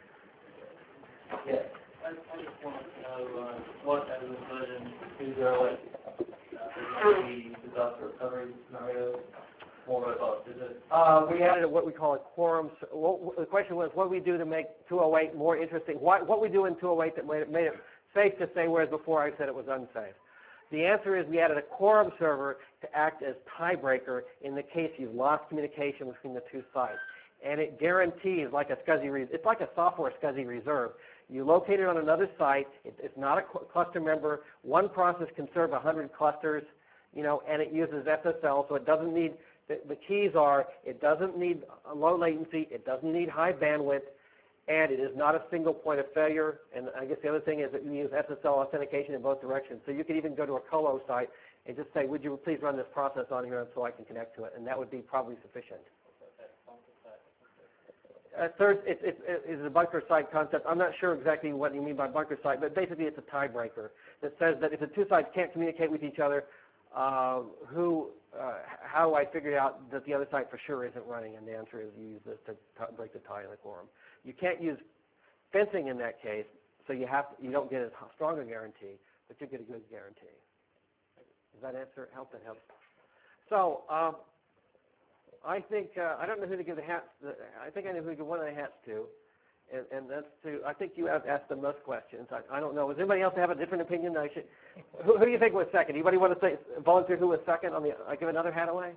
Yes. I just wanted to know what, as a version 208, the disaster recovery scenario more robust? Is it? We added what we call a quorum. The question was, what do we do to make 208 more interesting? What we do in 208 that made it safe to say, whereas before I said it was unsafe? The answer is we added a quorum server to act as tiebreaker in the case you've lost communication between the two sites. And it guarantees, like a SCSI, it's like a software SCSI reserve. You locate it on another site. It's not a cluster member. One process can serve 100 clusters, and it uses SSL, so it doesn't need, the keys are, it doesn't need low latency, it doesn't need high bandwidth, and it is not a single point of failure. And I guess the other thing is that you use SSL authentication in both directions. So you could even go to a colo site and just say, would you please run this process on here so I can connect to it, and that would be probably sufficient. Third, it's a bunker site concept. I'm not sure exactly what you mean by bunker site, but basically it's a tiebreaker that says that if the two sides can't communicate with each other, how do I figure out that the other side for sure isn't running? And the answer is you use this to break the tie in the quorum. You can't use fencing in that case, so you don't get as strong a guarantee, but you get a good guarantee. Does that answer help? That helps. So I think I don't know who to give the hats. I think I know who to give one of the hats to, and that's to. I think you have asked the most questions. I don't know. Does anybody else have a different opinion? Who do you think was second? Anybody want to volunteer who was second on the? I give another hat away.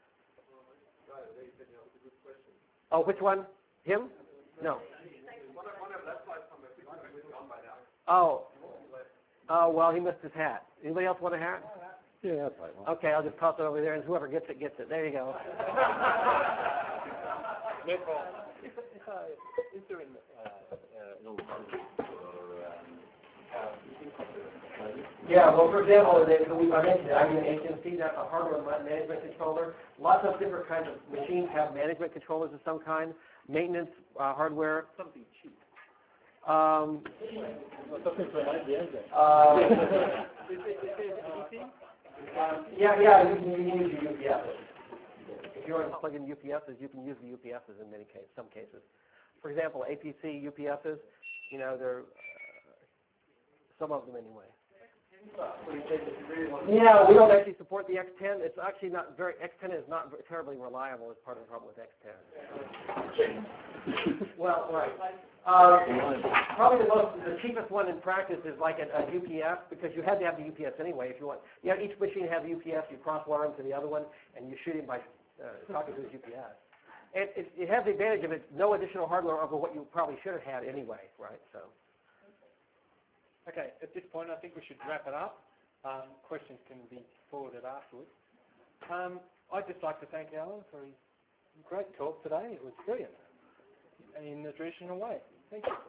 Oh, which one? Him? No. Oh. Oh, well, he missed his hat. Anybody else want a hat? Yeah, that's right. Okay, I'll just toss it over there, and whoever gets it, gets it. There you go. Is there an alternative Yeah, well, for example, I mentioned AT&T, that's a hardware management controller. Lots of different kinds of machines have management controllers of some kind, maintenance hardware. something cheap? Yeah, you can use the UPSs. If you want to plug in UPSs, you can use the UPSs in some cases. For example, APC UPSs, they're some of them anyway. Yeah, we don't actually support the X10. It's actually X10 is not terribly reliable as part of the problem with X10. Well, right. Probably the cheapest one in practice is like a UPS, because you had to have the UPS anyway if you want. Each machine has a UPS, you cross-wire them to the other one, and you shoot him by talking to his UPS. It has the advantage of no additional hardware over what you probably should have had anyway, right? So. Okay, at this point, I think we should wrap it up. Questions can be forwarded afterwards. I'd just like to thank Alan for his great talk today. It was brilliant in the traditional way. Thank you.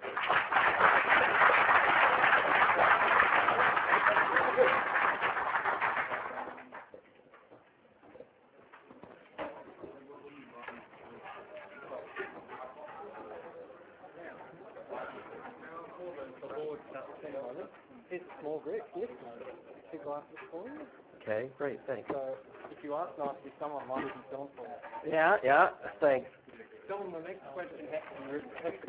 It's a small group, yes. Two glasses for you. Okay, great, thanks. So if you ask nicely, someone might be filmed for you. Yeah, thanks. Tell them the next question has to be